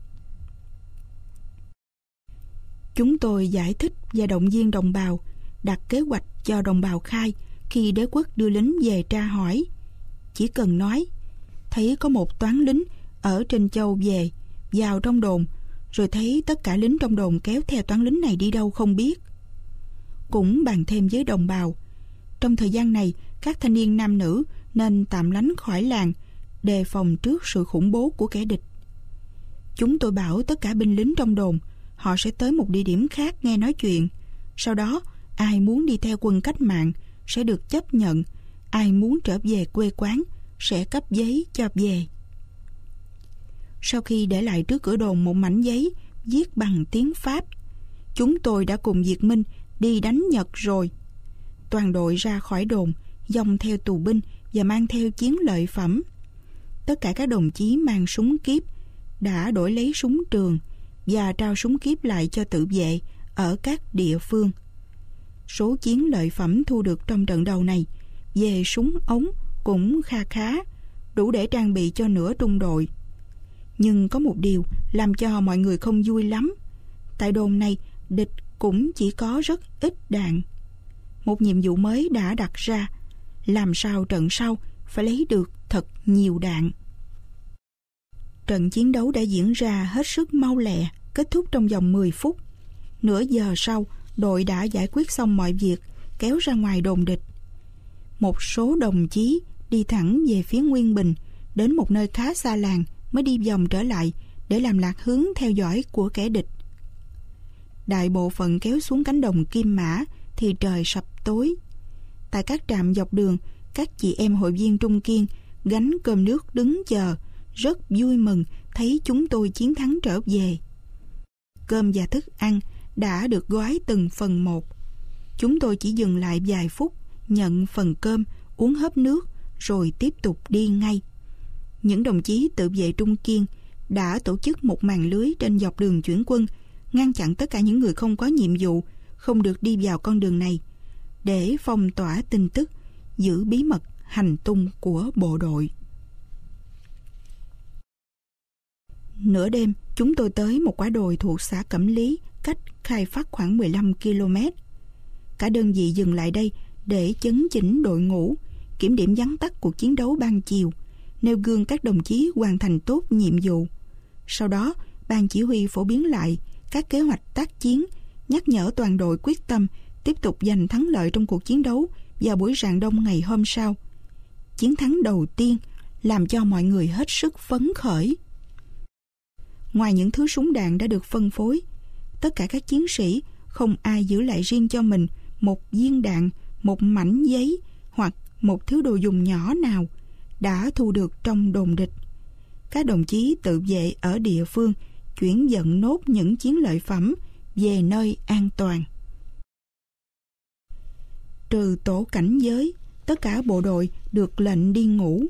Chúng tôi giải thích và động viên đồng bào, đặt kế hoạch cho đồng bào khai khi đế quốc đưa lính về tra hỏi. Chỉ cần nói thấy có một toán lính ở trên Châu về, vào trong đồn, rồi thấy tất cả lính trong đồn kéo theo toán lính này đi đâu không biết. Cũng bàn thêm với đồng bào, trong thời gian này các thanh niên nam nữ nên tạm lánh khỏi làng, đề phòng trước sự khủng bố của kẻ địch. Chúng tôi bảo tất cả binh lính trong đồn họ sẽ tới một địa điểm khác nghe nói chuyện. Sau đó ai muốn đi theo quân cách mạng sẽ được chấp nhận, ai muốn trở về quê quán sẽ cấp giấy cho về. Sau khi để lại trước cửa đồn một mảnh giấy viết bằng tiếng Pháp: "Chúng tôi đã cùng Việt Minh đi đánh Nhật rồi." Toàn đội ra khỏi đồn, dòng theo tù binh và mang theo chiến lợi phẩm. Tất cả các đồng chí mang súng kíp đã đổi lấy súng trường và trao súng kíp lại cho tự vệ ở các địa phương. Số chiến lợi phẩm thu được trong trận đầu này về súng ống cũng kha khá, đủ để trang bị cho nửa trung đội. Nhưng có một điều làm cho mọi người không vui lắm. Tại đồn này, địch cũng chỉ có rất ít đạn. Một nhiệm vụ mới đã đặt ra: làm sao trận sau phải lấy được thật nhiều đạn. Trận chiến đấu đã diễn ra hết sức mau lẹ, kết thúc trong vòng mười phút. Nửa giờ sau, đội đã giải quyết xong mọi việc, kéo ra ngoài đồn địch. Một số đồng chí đi thẳng về phía Nguyên Bình, đến một nơi khá xa làng mới đi vòng trở lại để làm lạc hướng theo dõi của kẻ địch. Đại bộ phận kéo xuống cánh đồng Kim Mã thì trời sập tối. Tại các trạm dọc đường, các chị em hội viên Trung Kiên gánh cơm nước đứng chờ, rất vui mừng thấy chúng tôi chiến thắng trở về. Cơm và thức ăn đã được gói từng phần một. Chúng tôi chỉ dừng lại vài phút, nhận phần cơm, uống hớp nước, rồi tiếp tục đi ngay. Những đồng chí tự vệ Trung Kiên đã tổ chức một màn lưới trên dọc đường chuyển quân, ngăn chặn tất cả những người không có nhiệm vụ không được đi vào con đường này, để phong tỏa tin tức, giữ bí mật hành tung của bộ đội. Nửa đêm, chúng tôi tới một quả đồi thuộc xã Cẩm Lý, cách Khai Phát khoảng mười lăm ki lô mét. Cả đơn vị dừng lại đây để chấn chỉnh đội ngũ, kiểm điểm vắn tắt cuộc chiến đấu ban chiều, nêu gương các đồng chí hoàn thành tốt nhiệm vụ. Sau đó, ban chỉ huy phổ biến lại các kế hoạch tác chiến, nhắc nhở toàn đội quyết tâm tiếp tục giành thắng lợi trong cuộc chiến đấu vào buổi rạng đông ngày hôm sau. Chiến thắng đầu tiên làm cho mọi người hết sức phấn khởi. Ngoài những thứ súng đạn đã được phân phối, tất cả các chiến sĩ không ai giữ lại riêng cho mình một viên đạn, một mảnh giấy hoặc một thứ đồ dùng nhỏ nào đã thu được trong đồn địch. Các đồng chí tự vệ ở địa phương chuyển dẫn nốt những chiến lợi phẩm về nơi an toàn. Trừ tổ cảnh giới, tất cả bộ đội được lệnh đi ngủ.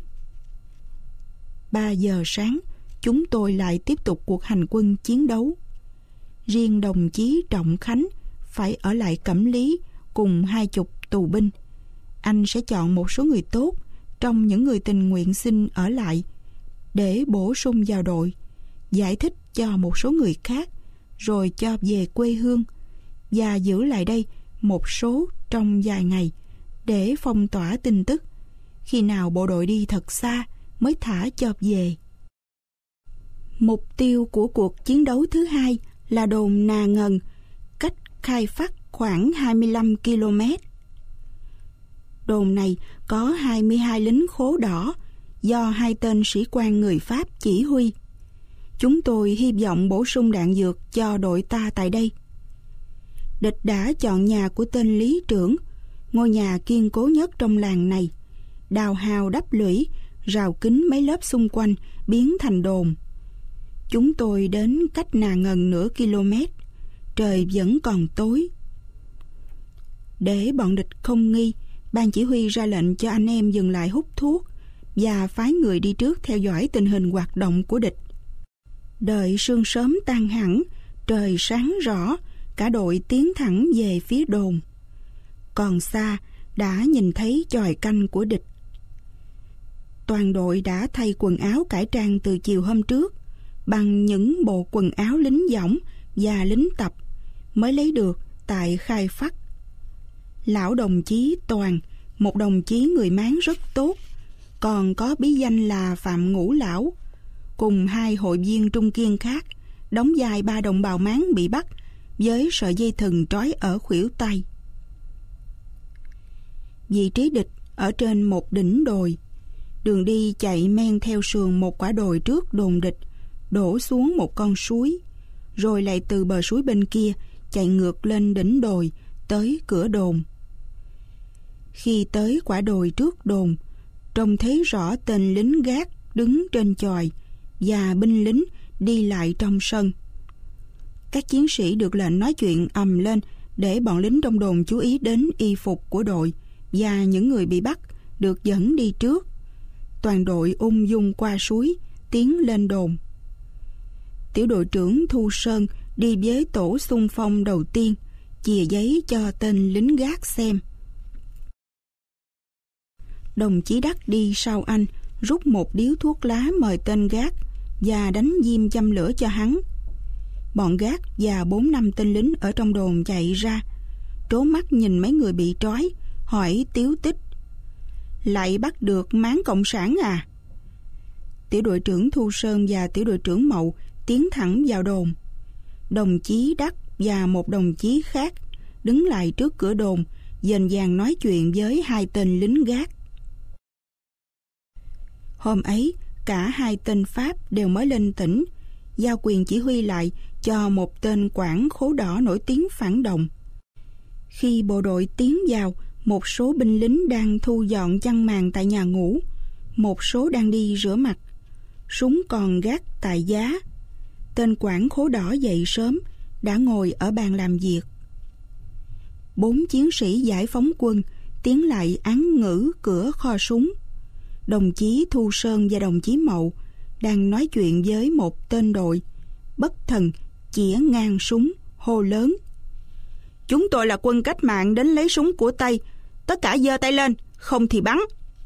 ba giờ sáng, chúng tôi lại tiếp tục cuộc hành quân chiến đấu. Riêng đồng chí Trọng Khánh phải ở lại Cẩm Lý cùng hai chục tù binh. Anh sẽ chọn một số người tốt trong những người tình nguyện xin ở lại để bổ sung vào đội, giải thích cho một số người khác, rồi cho về quê hương và giữ lại đây một số trong vài ngày để phong tỏa tin tức. Khi nào bộ đội đi thật xa mới thả cho về. Mục tiêu của cuộc chiến đấu thứ hai là đồn Nà Ngần, cách Khai Phát khoảng hai mươi lăm ki lô mét. Đồn này có hai mươi hai lính khố đỏ do hai tên sĩ quan người Pháp chỉ huy. Chúng tôi hy vọng bổ sung đạn dược cho đội ta tại đây. Địch đã chọn nhà của tên Lý Trưởng, ngôi nhà kiên cố nhất trong làng này, đào hào đắp lũy, rào kính mấy lớp xung quanh, biến thành đồn. Chúng tôi đến cách Nà Ngần nửa km, trời vẫn còn tối. Để bọn địch không nghi, ban chỉ huy ra lệnh cho anh em dừng lại hút thuốc và phái người đi trước theo dõi tình hình hoạt động của địch. Đợi sương sớm tan hẳn, trời sáng rõ, cả đội tiến thẳng về phía đồn. Còn xa đã nhìn thấy chòi canh của địch. Toàn đội đã thay quần áo cải trang từ chiều hôm trước bằng những bộ quần áo lính võng và lính tập mới lấy được tại Khai Phát. Lão đồng chí Toàn, một đồng chí người Mán rất tốt, còn có bí danh là Phạm Ngũ Lão, cùng hai hội viên Trung Kiên khác đóng vai ba đồng bào Mán bị bắt với sợi dây thừng trói ở khuỷu tay. Vị trí địch ở trên một đỉnh đồi. Đường đi chạy men theo sườn một quả đồi trước đồn địch, đổ xuống một con suối, rồi lại từ bờ suối bên kia chạy ngược lên đỉnh đồi tới cửa đồn. Khi tới quả đồi trước đồn, trông thấy rõ tên lính gác đứng trên chòi và binh lính đi lại trong sân. Các chiến sĩ được lệnh nói chuyện ầm lên để bọn lính trong đồn chú ý đến y phục của đội, và những người bị bắt được dẫn đi trước. Toàn đội ung dung qua suối, tiến lên đồn. Tiểu đội trưởng Thu Sơn đi với tổ xung phong đầu tiên, chìa giấy cho tên lính gác xem. Đồng chí Đắc đi sau anh, rút một điếu thuốc lá mời tên gác và đánh diêm châm lửa cho hắn. Bọn gác và bốn năm tên lính ở trong đồn chạy ra, trố mắt nhìn mấy người bị trói, hỏi tiếu tích: "Lại bắt được Mán Cộng sản à?" Tiểu đội trưởng Thu Sơn và tiểu đội trưởng Mậu tiến thẳng vào đồn. Đồng chí Đắc và một đồng chí khác đứng lại trước cửa đồn dền dàng nói chuyện với hai tên lính gác. Hôm ấy, cả hai tên Pháp đều mới lên tỉnh, giao quyền chỉ huy lại cho một tên quản khố đỏ nổi tiếng phản động. Khi bộ đội tiến vào, một số binh lính đang thu dọn chăn màn tại nhà ngủ, một số đang đi rửa mặt, súng còn gác tại giá. Tên quản khố đỏ dậy sớm, đã ngồi ở bàn làm việc. Bốn chiến sĩ giải phóng quân tiến lại án ngữ cửa kho súng. Đồng chí Thu Sơn và đồng chí Mậu đang nói chuyện với một tên đội, bất thần chĩa ngang súng hô lớn: "Chúng tôi là quân cách mạng đến lấy súng của Tây, tất cả giơ tay lên, không thì bắn."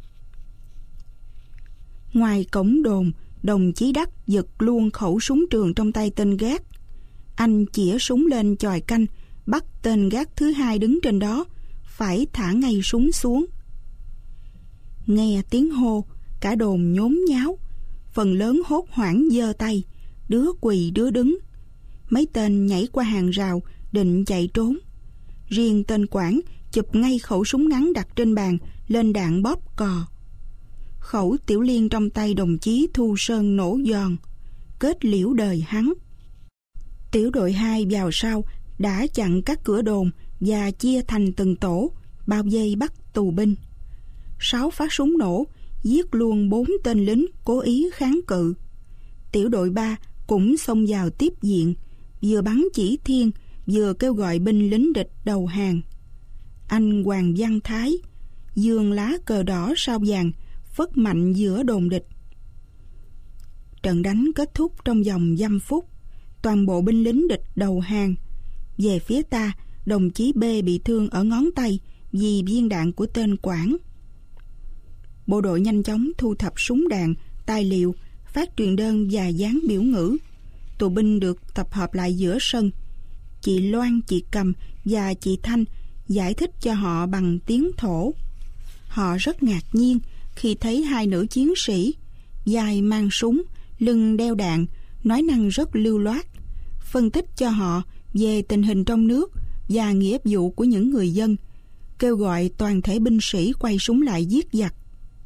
Ngoài cổng đồn, đồng chí Đắc giật luôn khẩu súng trường trong tay tên gác. Anh chĩa súng lên chòi canh, bắt tên gác thứ hai đứng trên đó phải thả ngay súng xuống. Nghe tiếng hô, cả đồn nhốn nháo, phần lớn hốt hoảng giơ tay, đứa quỳ đứa đứng. Mấy tên nhảy qua hàng rào định chạy trốn. Riêng tên quản chụp ngay khẩu súng ngắn đặt trên bàn lên đạn bóp cò. Khẩu tiểu liên trong tay đồng chí Thu Sơn nổ giòn, kết liễu đời hắn. Tiểu đội hai vào sau đã chặn các cửa đồn và chia thành từng tổ, bao vây bắt tù binh. Sáu phát súng nổ, giết luôn bốn tên lính cố ý kháng cự. Tiểu đội ba cũng xông vào tiếp diện, vừa bắn chỉ thiên, vừa kêu gọi binh lính địch đầu hàng. Anh Hoàng Văn Thái giương lá cờ đỏ sao vàng, phất mạnh giữa đồn địch. Trận đánh kết thúc trong vòng dăm phút, toàn bộ binh lính địch đầu hàng. Về phía ta, đồng chí B bị thương ở ngón tay vì viên đạn của tên quản. Bộ đội nhanh chóng thu thập súng đạn, tài liệu, phát truyền đơn và dán biểu ngữ. Tù binh được tập hợp lại giữa sân. Chị Loan, chị Cầm và chị Thanh giải thích cho họ bằng tiếng thổ. Họ rất ngạc nhiên khi thấy hai nữ chiến sĩ, vai mang súng, lưng đeo đạn, nói năng rất lưu loát, phân tích cho họ về tình hình trong nước và nghĩa vụ của những người dân, kêu gọi toàn thể binh sĩ quay súng lại giết giặc.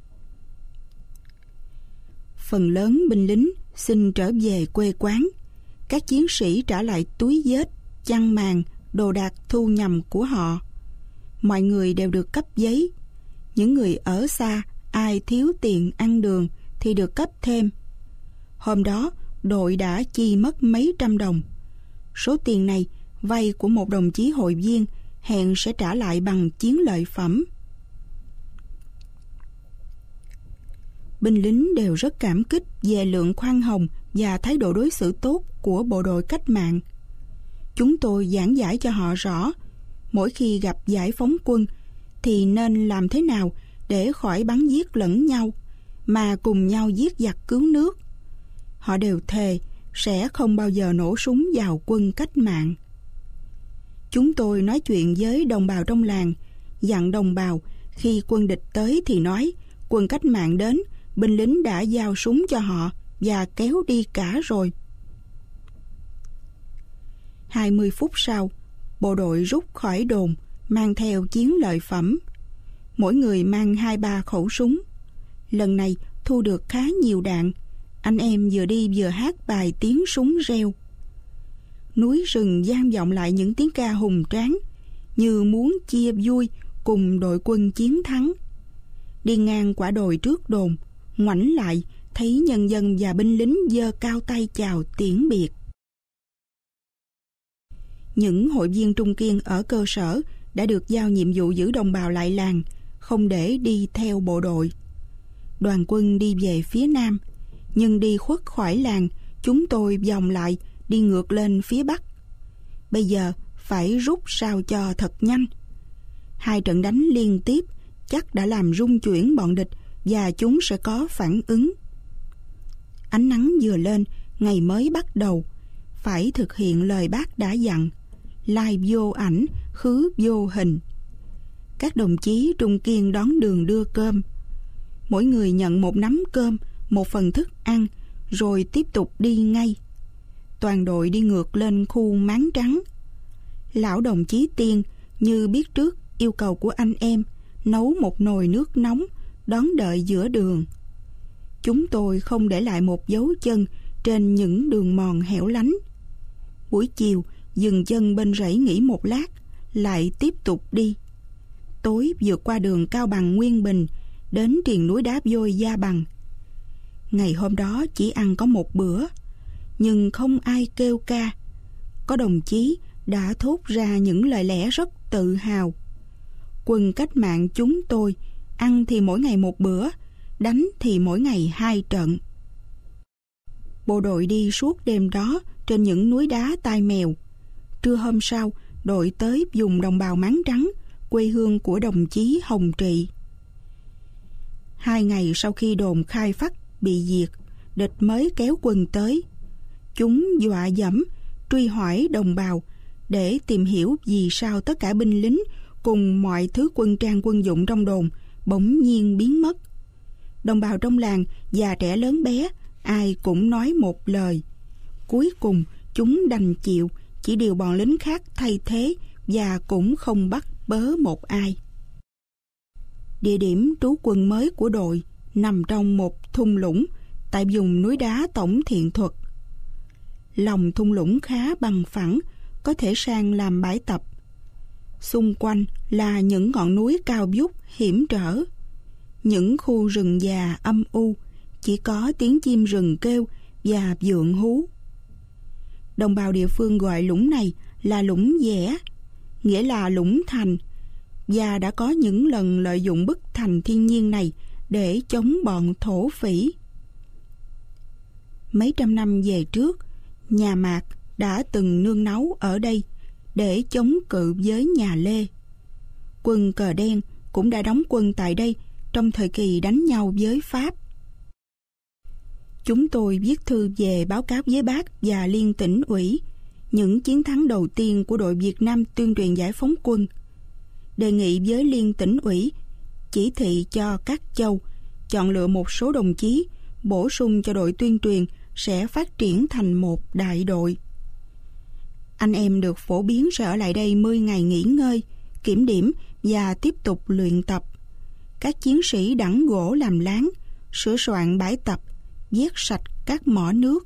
Phần lớn binh lính xin trở về quê quán. Các chiến sĩ trả lại túi vết, chăn màn, đồ đạc thu nhầm của họ. Mọi người đều được cấp giấy. Những người ở xa, ai thiếu tiền ăn đường thì được cấp thêm. Hôm đó, đội đã chi mất mấy trăm đồng. Số tiền này vay của một đồng chí hội viên, hẹn sẽ trả lại bằng chiến lợi phẩm. Binh lính đều rất cảm kích về lượng khoan hồng và thái độ đối xử tốt của bộ đội cách mạng. Chúng tôi giảng giải cho họ rõ, mỗi khi gặp giải phóng quân thì nên làm thế nào để khỏi bắn giết lẫn nhau, mà cùng nhau giết giặc cứu nước. Họ đều thề sẽ không bao giờ nổ súng vào quân cách mạng. Chúng tôi nói chuyện với đồng bào trong làng, dặn đồng bào khi quân địch tới thì nói quân cách mạng đến, binh lính đã giao súng cho họ và kéo đi cả rồi. hai mươi phút sau, bộ đội rút khỏi đồn, mang theo chiến lợi phẩm. Mỗi người mang hai ba khẩu súng. Lần này thu được khá nhiều đạn. Anh em vừa đi vừa hát bài tiếng súng reo. Núi rừng vang vọng lại những tiếng ca hùng tráng, như muốn chia vui cùng đội quân chiến thắng. Đi ngang quả đồi trước đồn, ngoảnh lại thấy nhân dân và binh lính giơ cao tay chào tiễn biệt. Những hội viên trung kiên ở cơ sở đã được giao nhiệm vụ giữ đồng bào lại làng, không để đi theo bộ đội. Đoàn quân đi về phía nam, nhưng đi khuất khỏi làng, chúng tôi vòng lại đi ngược lên phía bắc. Bây giờ phải rút sao cho thật nhanh. Hai trận đánh liên tiếp chắc đã làm rung chuyển bọn địch và chúng sẽ có phản ứng. Ánh nắng vừa lên, ngày mới bắt đầu, phải thực hiện lời Bác đã dặn: lai vô ảnh, khứ vô hình. Các đồng chí trung kiên đón đường đưa cơm. Mỗi người nhận một nắm cơm, một phần thức ăn, rồi tiếp tục đi ngay. Toàn đội đi ngược lên khu Máng Trắng. Lão đồng chí Tiên như biết trước yêu cầu của anh em nấu một nồi nước nóng đón đợi giữa đường. Chúng tôi không để lại một dấu chân trên những đường mòn hẻo lánh. Buổi chiều dừng chân bên rẫy nghỉ một lát, lại tiếp tục đi. Tối vượt qua đường Cao Bằng Nguyên Bình đến triền núi đá vôi Gia Bằng. Ngày hôm đó chỉ ăn có một bữa, nhưng không ai kêu ca. Có đồng chí đã thốt ra những lời lẽ rất tự hào: quân cách mạng chúng tôi ăn thì mỗi ngày một bữa, đánh thì mỗi ngày hai trận. Bộ đội đi suốt đêm đó trên những núi đá Tai Mèo. Trưa hôm sau, đội tới vùng đồng bào Máng Trắng, quê hương của đồng chí Hồng Trị. Hai ngày sau khi đồn Khai Phắc bị diệt, địch mới kéo quân tới. Chúng dọa dẫm, truy hỏi đồng bào để tìm hiểu vì sao tất cả binh lính cùng mọi thứ quân trang quân dụng trong đồn bỗng nhiên biến mất. Đồng bào trong làng, già trẻ lớn bé, ai cũng nói một lời. Cuối cùng chúng đành chịu, chỉ điều bọn lính khác thay thế và cũng không bắt bớ một ai. Địa điểm trú quân mới của đội nằm trong một thung lũng tại vùng núi đá Tổng Thiện Thuật. Lòng thung lũng khá bằng phẳng, có thể sang làm bãi tập. Xung quanh là những ngọn núi cao vút hiểm trở. Những khu rừng già âm u, chỉ có tiếng chim rừng kêu và vượn hú. Đồng bào địa phương gọi lũng này là lũng Dẻ, nghĩa là lũng thành, và đã có những lần lợi dụng bức thành thiên nhiên này để chống bọn thổ phỉ. Mấy trăm năm về trước, nhà Mạc đã từng nương náu ở đây để chống cự với nhà Lê. Quân Cờ Đen cũng đã đóng quân tại đây trong thời kỳ đánh nhau với Pháp. Chúng tôi viết thư về báo cáo với Bác và Liên Tỉnh ủy những chiến thắng đầu tiên của đội Việt Nam tuyên truyền giải phóng quân, đề nghị với Liên Tỉnh ủy chỉ thị cho các châu chọn lựa một số đồng chí bổ sung cho đội tuyên truyền sẽ phát triển thành một đại đội. Anh em được phổ biến sẽ ở lại đây mười ngày nghỉ ngơi, kiểm điểm và tiếp tục luyện tập. Các chiến sĩ đẵn gỗ làm láng, sửa soạn bãi tập, vét sạch các mỏ nước.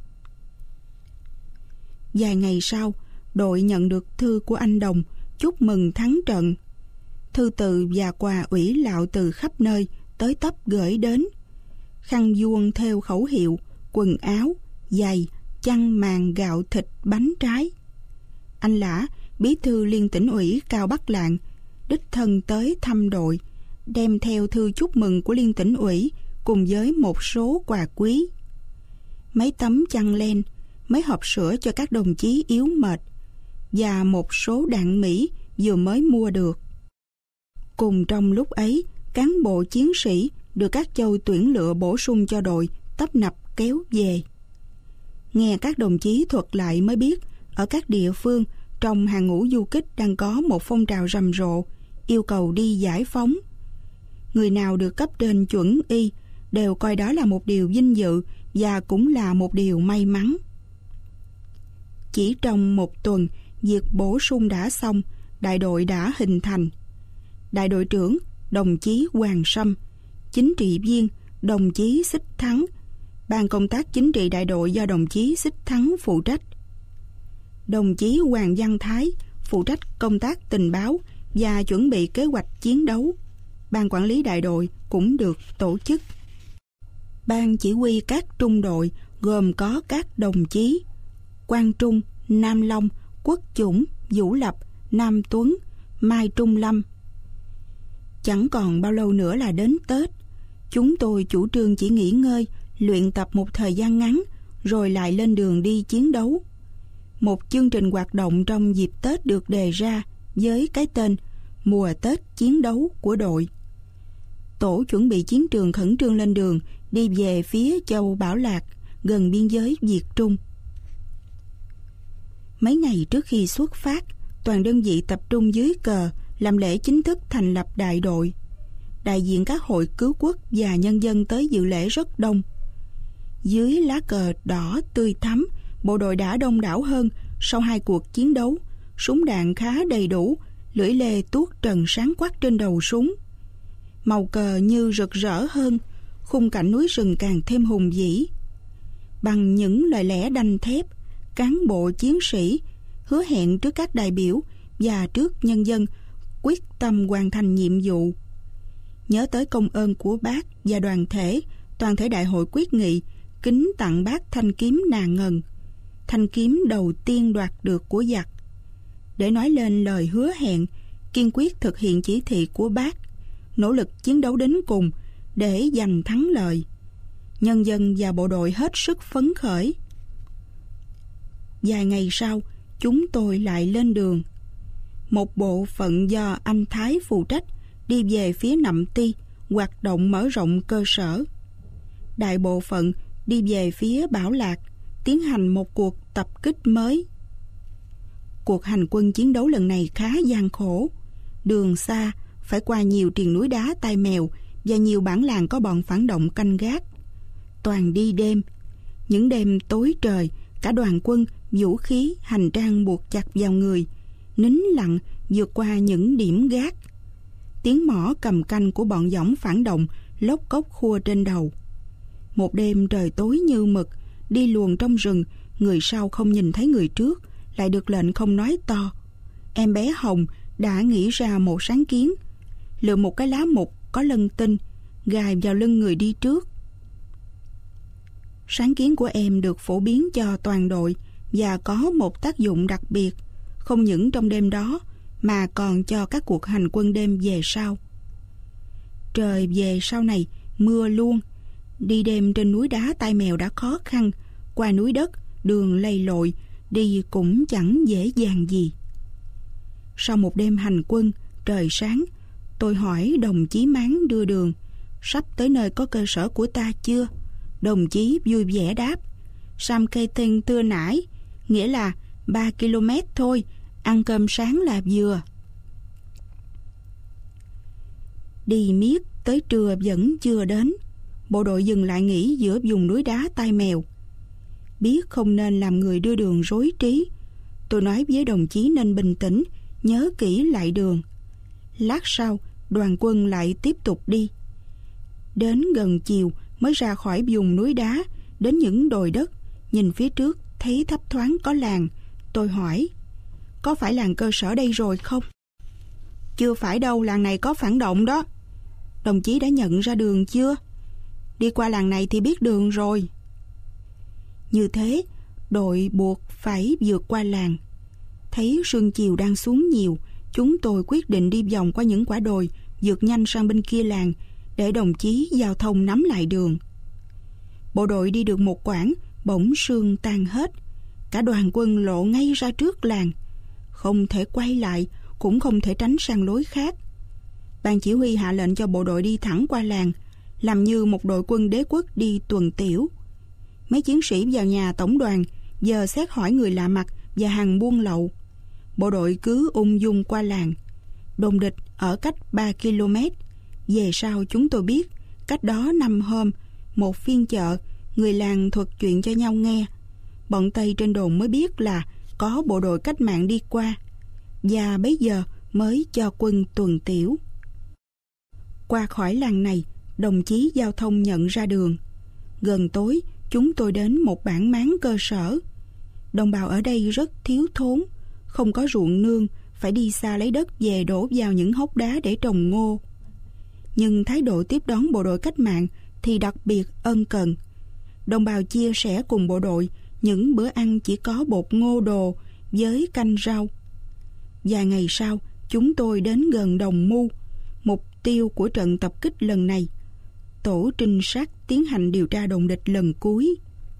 Vài ngày sau, đội nhận được thư của anh Đồng chúc mừng thắng trận. Thư từ và quà ủy lạo từ khắp nơi tới tấp gửi đến. Khăn vuông theo khẩu hiệu, quần áo, giày, chăn màn, gạo thịt, bánh trái. Anh Lã, bí thư Liên Tỉnh ủy Cao Bắc Lạng, đích thân tới thăm đội, đem theo thư chúc mừng của Liên Tỉnh ủy cùng với một số quà quý. Mấy tấm chăn len, mấy hộp sữa cho các đồng chí yếu mệt và một số đạn Mỹ vừa mới mua được. Cùng trong lúc ấy, cán bộ chiến sĩ được các châu tuyển lựa bổ sung cho đội tấp nập kéo về. Nghe các đồng chí thuật lại mới biết, ở các địa phương trong hàng ngũ du kích đang có một phong trào rầm rộ yêu cầu đi giải phóng. Người nào được cấp trên chuẩn y đều coi đó là một điều vinh dự và cũng là một điều may mắn. Chỉ trong một tuần, việc bổ sung đã xong, đại đội đã hình thành. Đại đội trưởng đồng chí Hoàng Sâm, chính trị viên đồng chí Xích Thắng, ban công tác chính trị đại đội do đồng chí Xích Thắng phụ trách. Đồng chí Hoàng Văn Thái phụ trách công tác tình báo và chuẩn bị kế hoạch chiến đấu. Ban quản lý đại đội cũng được tổ chức. Ban chỉ huy các trung đội gồm có các đồng chí Quang Trung, Nam Long, Quốc Chủng, Vũ Lập, Nam Tuấn, Mai Trung Lâm. Chẳng còn bao lâu nữa là đến Tết. Chúng tôi chủ trương chỉ nghỉ ngơi, luyện tập một thời gian ngắn, rồi lại lên đường đi chiến đấu. Một chương trình hoạt động trong dịp Tết được đề ra với cái tên Mùa Tết Chiến Đấu của đội. Tổ chuẩn bị chiến trường khẩn trương lên đường, đi về phía châu Bảo Lạc, gần biên giới Việt Trung. Mấy ngày trước khi xuất phát, toàn đơn vị tập trung dưới cờ làm lễ chính thức thành lập đại đội. Đại diện các hội cứu quốc và nhân dân tới dự lễ rất đông. Dưới lá cờ đỏ tươi thắm, bộ đội đã đông đảo hơn sau hai cuộc chiến đấu, súng đạn khá đầy đủ lưỡi lê tuốt trần sáng quắc trên đầu súng. Màu cờ như rực rỡ hơn, khung cảnh núi rừng càng thêm hùng vĩ. Bằng những lời lẽ đanh thép, cán bộ chiến sĩ hứa hẹn trước các đại biểu và trước nhân dân quyết tâm hoàn thành nhiệm vụ. Nhớ tới công ơn của Bác và đoàn thể, toàn thể đại hội quyết nghị kính tặng Bác thanh kiếm nà ngần, thanh kiếm đầu tiên đoạt được của giặc. Để nói lên lời hứa hẹn, kiên quyết thực hiện chỉ thị của Bác, nỗ lực chiến đấu đến cùng để giành thắng lợi. Nhân dân và bộ đội hết sức phấn khởi. Vài ngày sau, chúng tôi lại lên đường. Một bộ phận do anh Thái phụ trách đi về phía Nậm Ti, hoạt động mở rộng cơ sở. Đại bộ phận đi về phía Bảo Lạc, tiến hành một cuộc tập kích mới. Cuộc hành quân chiến đấu lần này khá gian khổ. Đường xa, phải qua nhiều triền núi đá Tai Mèo và nhiều bản làng có bọn phản động canh gác. Toàn đi đêm. Những đêm tối trời, cả đoàn quân, vũ khí, hành trang buộc chặt vào người, nín lặng vượt qua những điểm gác. Tiếng mõ cầm canh của bọn võng phản động lốc cốc khua trên đầu. Một đêm trời tối như mực, đi luồn trong rừng, người sau không nhìn thấy người trước, lại được lệnh không nói to. Em bé Hồng đã nghĩ ra một sáng kiến, lựa một cái lá mục có lân tinh, gài vào lưng người đi trước. Sáng kiến của em được phổ biến cho toàn đội và có một tác dụng đặc biệt, không những trong đêm đó mà còn cho các cuộc hành quân đêm về sau. Trời về sau này mưa luôn. Đi đêm trên núi đá Tai Mèo đã khó khăn, qua núi đất đường lầy lội, đi cũng chẳng dễ dàng gì. Sau một đêm hành quân, trời sáng, tôi hỏi đồng chí Máng đưa đường: sắp tới nơi có cơ sở của ta chưa? Đồng chí vui vẻ đáp: Sam cây tên tưa nải, nghĩa là ba ki lô mét thôi, ăn cơm sáng là vừa. Đi miết tới trưa vẫn chưa đến. Bộ đội dừng lại nghỉ giữa vùng núi đá Tai Mèo. Biết không nên làm người đưa đường rối trí, tôi nói với đồng chí nên bình tĩnh, nhớ kỹ lại đường. Lát sau, đoàn quân lại tiếp tục đi. Đến gần chiều mới ra khỏi vùng núi đá, đến những đồi đất. Nhìn phía trước thấy thấp thoáng có làng. Tôi hỏi: có phải làng cơ sở đây rồi không? Chưa phải đâu, làng này có phản động đó. Đồng chí đã nhận ra đường chưa? Đi qua làng này thì biết đường rồi. Như thế, đội buộc phải vượt qua làng. Thấy sương chiều đang xuống nhiều, chúng tôi quyết định đi vòng qua những quả đồi, vượt nhanh sang bên kia làng, để đồng chí giao thông nắm lại đường. Bộ đội đi được một quãng, bỗng sương tan hết. Cả đoàn quân lộ ngay ra trước làng. Không thể quay lại, cũng không thể tránh sang lối khác. Ban chỉ huy hạ lệnh cho bộ đội đi thẳng qua làng, làm như một đội quân đế quốc đi tuần tiểu. Mấy chiến sĩ vào nhà tổng đoàn, giờ xét hỏi người lạ mặt và hàng buôn lậu. Bộ đội cứ ung dung qua làng. Đồn địch ở cách ba ki lô mét. Về sau chúng tôi biết, cách đó năm hôm, một phiên chợ, người làng thuật chuyện cho nhau nghe. Bọn Tây trên đồn mới biết là có bộ đội cách mạng đi qua, và bấy giờ mới cho quân tuần tiểu. Qua khỏi làng này, đồng chí giao thông nhận ra đường. Gần tối, chúng tôi đến một bản máng cơ sở. Đồng bào ở đây rất thiếu thốn, không có ruộng nương, phải đi xa lấy đất về đổ vào những hốc đá để trồng ngô. Nhưng thái độ tiếp đón bộ đội cách mạng thì đặc biệt ân cần. Đồng bào chia sẻ cùng bộ đội những bữa ăn chỉ có bột ngô đồ với canh rau. Vài ngày sau, chúng tôi đến gần Đồng Mu, mục tiêu của trận tập kích lần này. Tổ trinh sát tiến hành điều tra đồn địch lần cuối.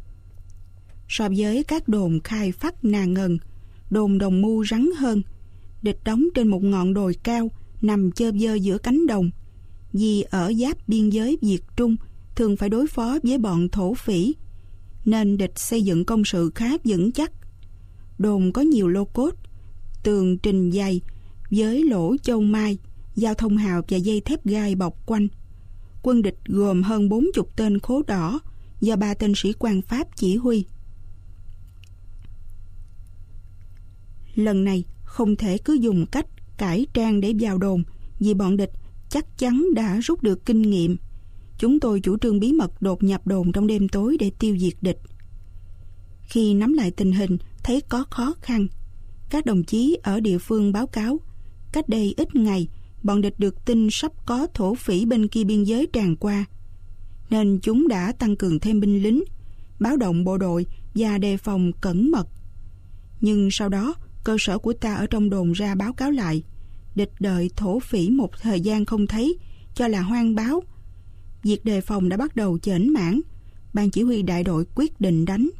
So với các đồn Khai Phắc, Nà Ngần, đồn Đồng Mu rắn hơn. Địch đóng trên một ngọn đồi cao nằm chơ vơ giữa cánh đồng. Vì ở giáp biên giới Việt Trung thường phải đối phó với bọn thổ phỉ, nên địch xây dựng công sự khá vững chắc. Đồn có nhiều lô cốt, tường trình dày với lỗ châu mai, giao thông hào và dây thép gai bọc quanh. Quân địch gồm hơn bốn chục tên khố đỏ do ba tên sĩ quan Pháp chỉ huy. Lần này không thể cứ dùng cách cải trang để vào đồn, vì bọn địch chắc chắn đã rút được kinh nghiệm. Chúng tôi chủ trương bí mật đột nhập đồn trong đêm tối để tiêu diệt địch. Khi nắm lại tình hình, thấy có khó khăn. Các đồng chí ở địa phương báo cáo, cách đây ít ngày, bọn địch được tin sắp có thổ phỉ bên kia biên giới tràn qua, nên chúng đã tăng cường thêm binh lính, báo động bộ đội và đề phòng cẩn mật. Nhưng sau đó, cơ sở của ta ở trong đồn ra báo cáo lại, địch đợi thổ phỉ một thời gian không thấy, cho là hoang báo. Việc đề phòng đã bắt đầu chểnh mảng. Ban chỉ huy đại đội quyết định đánh.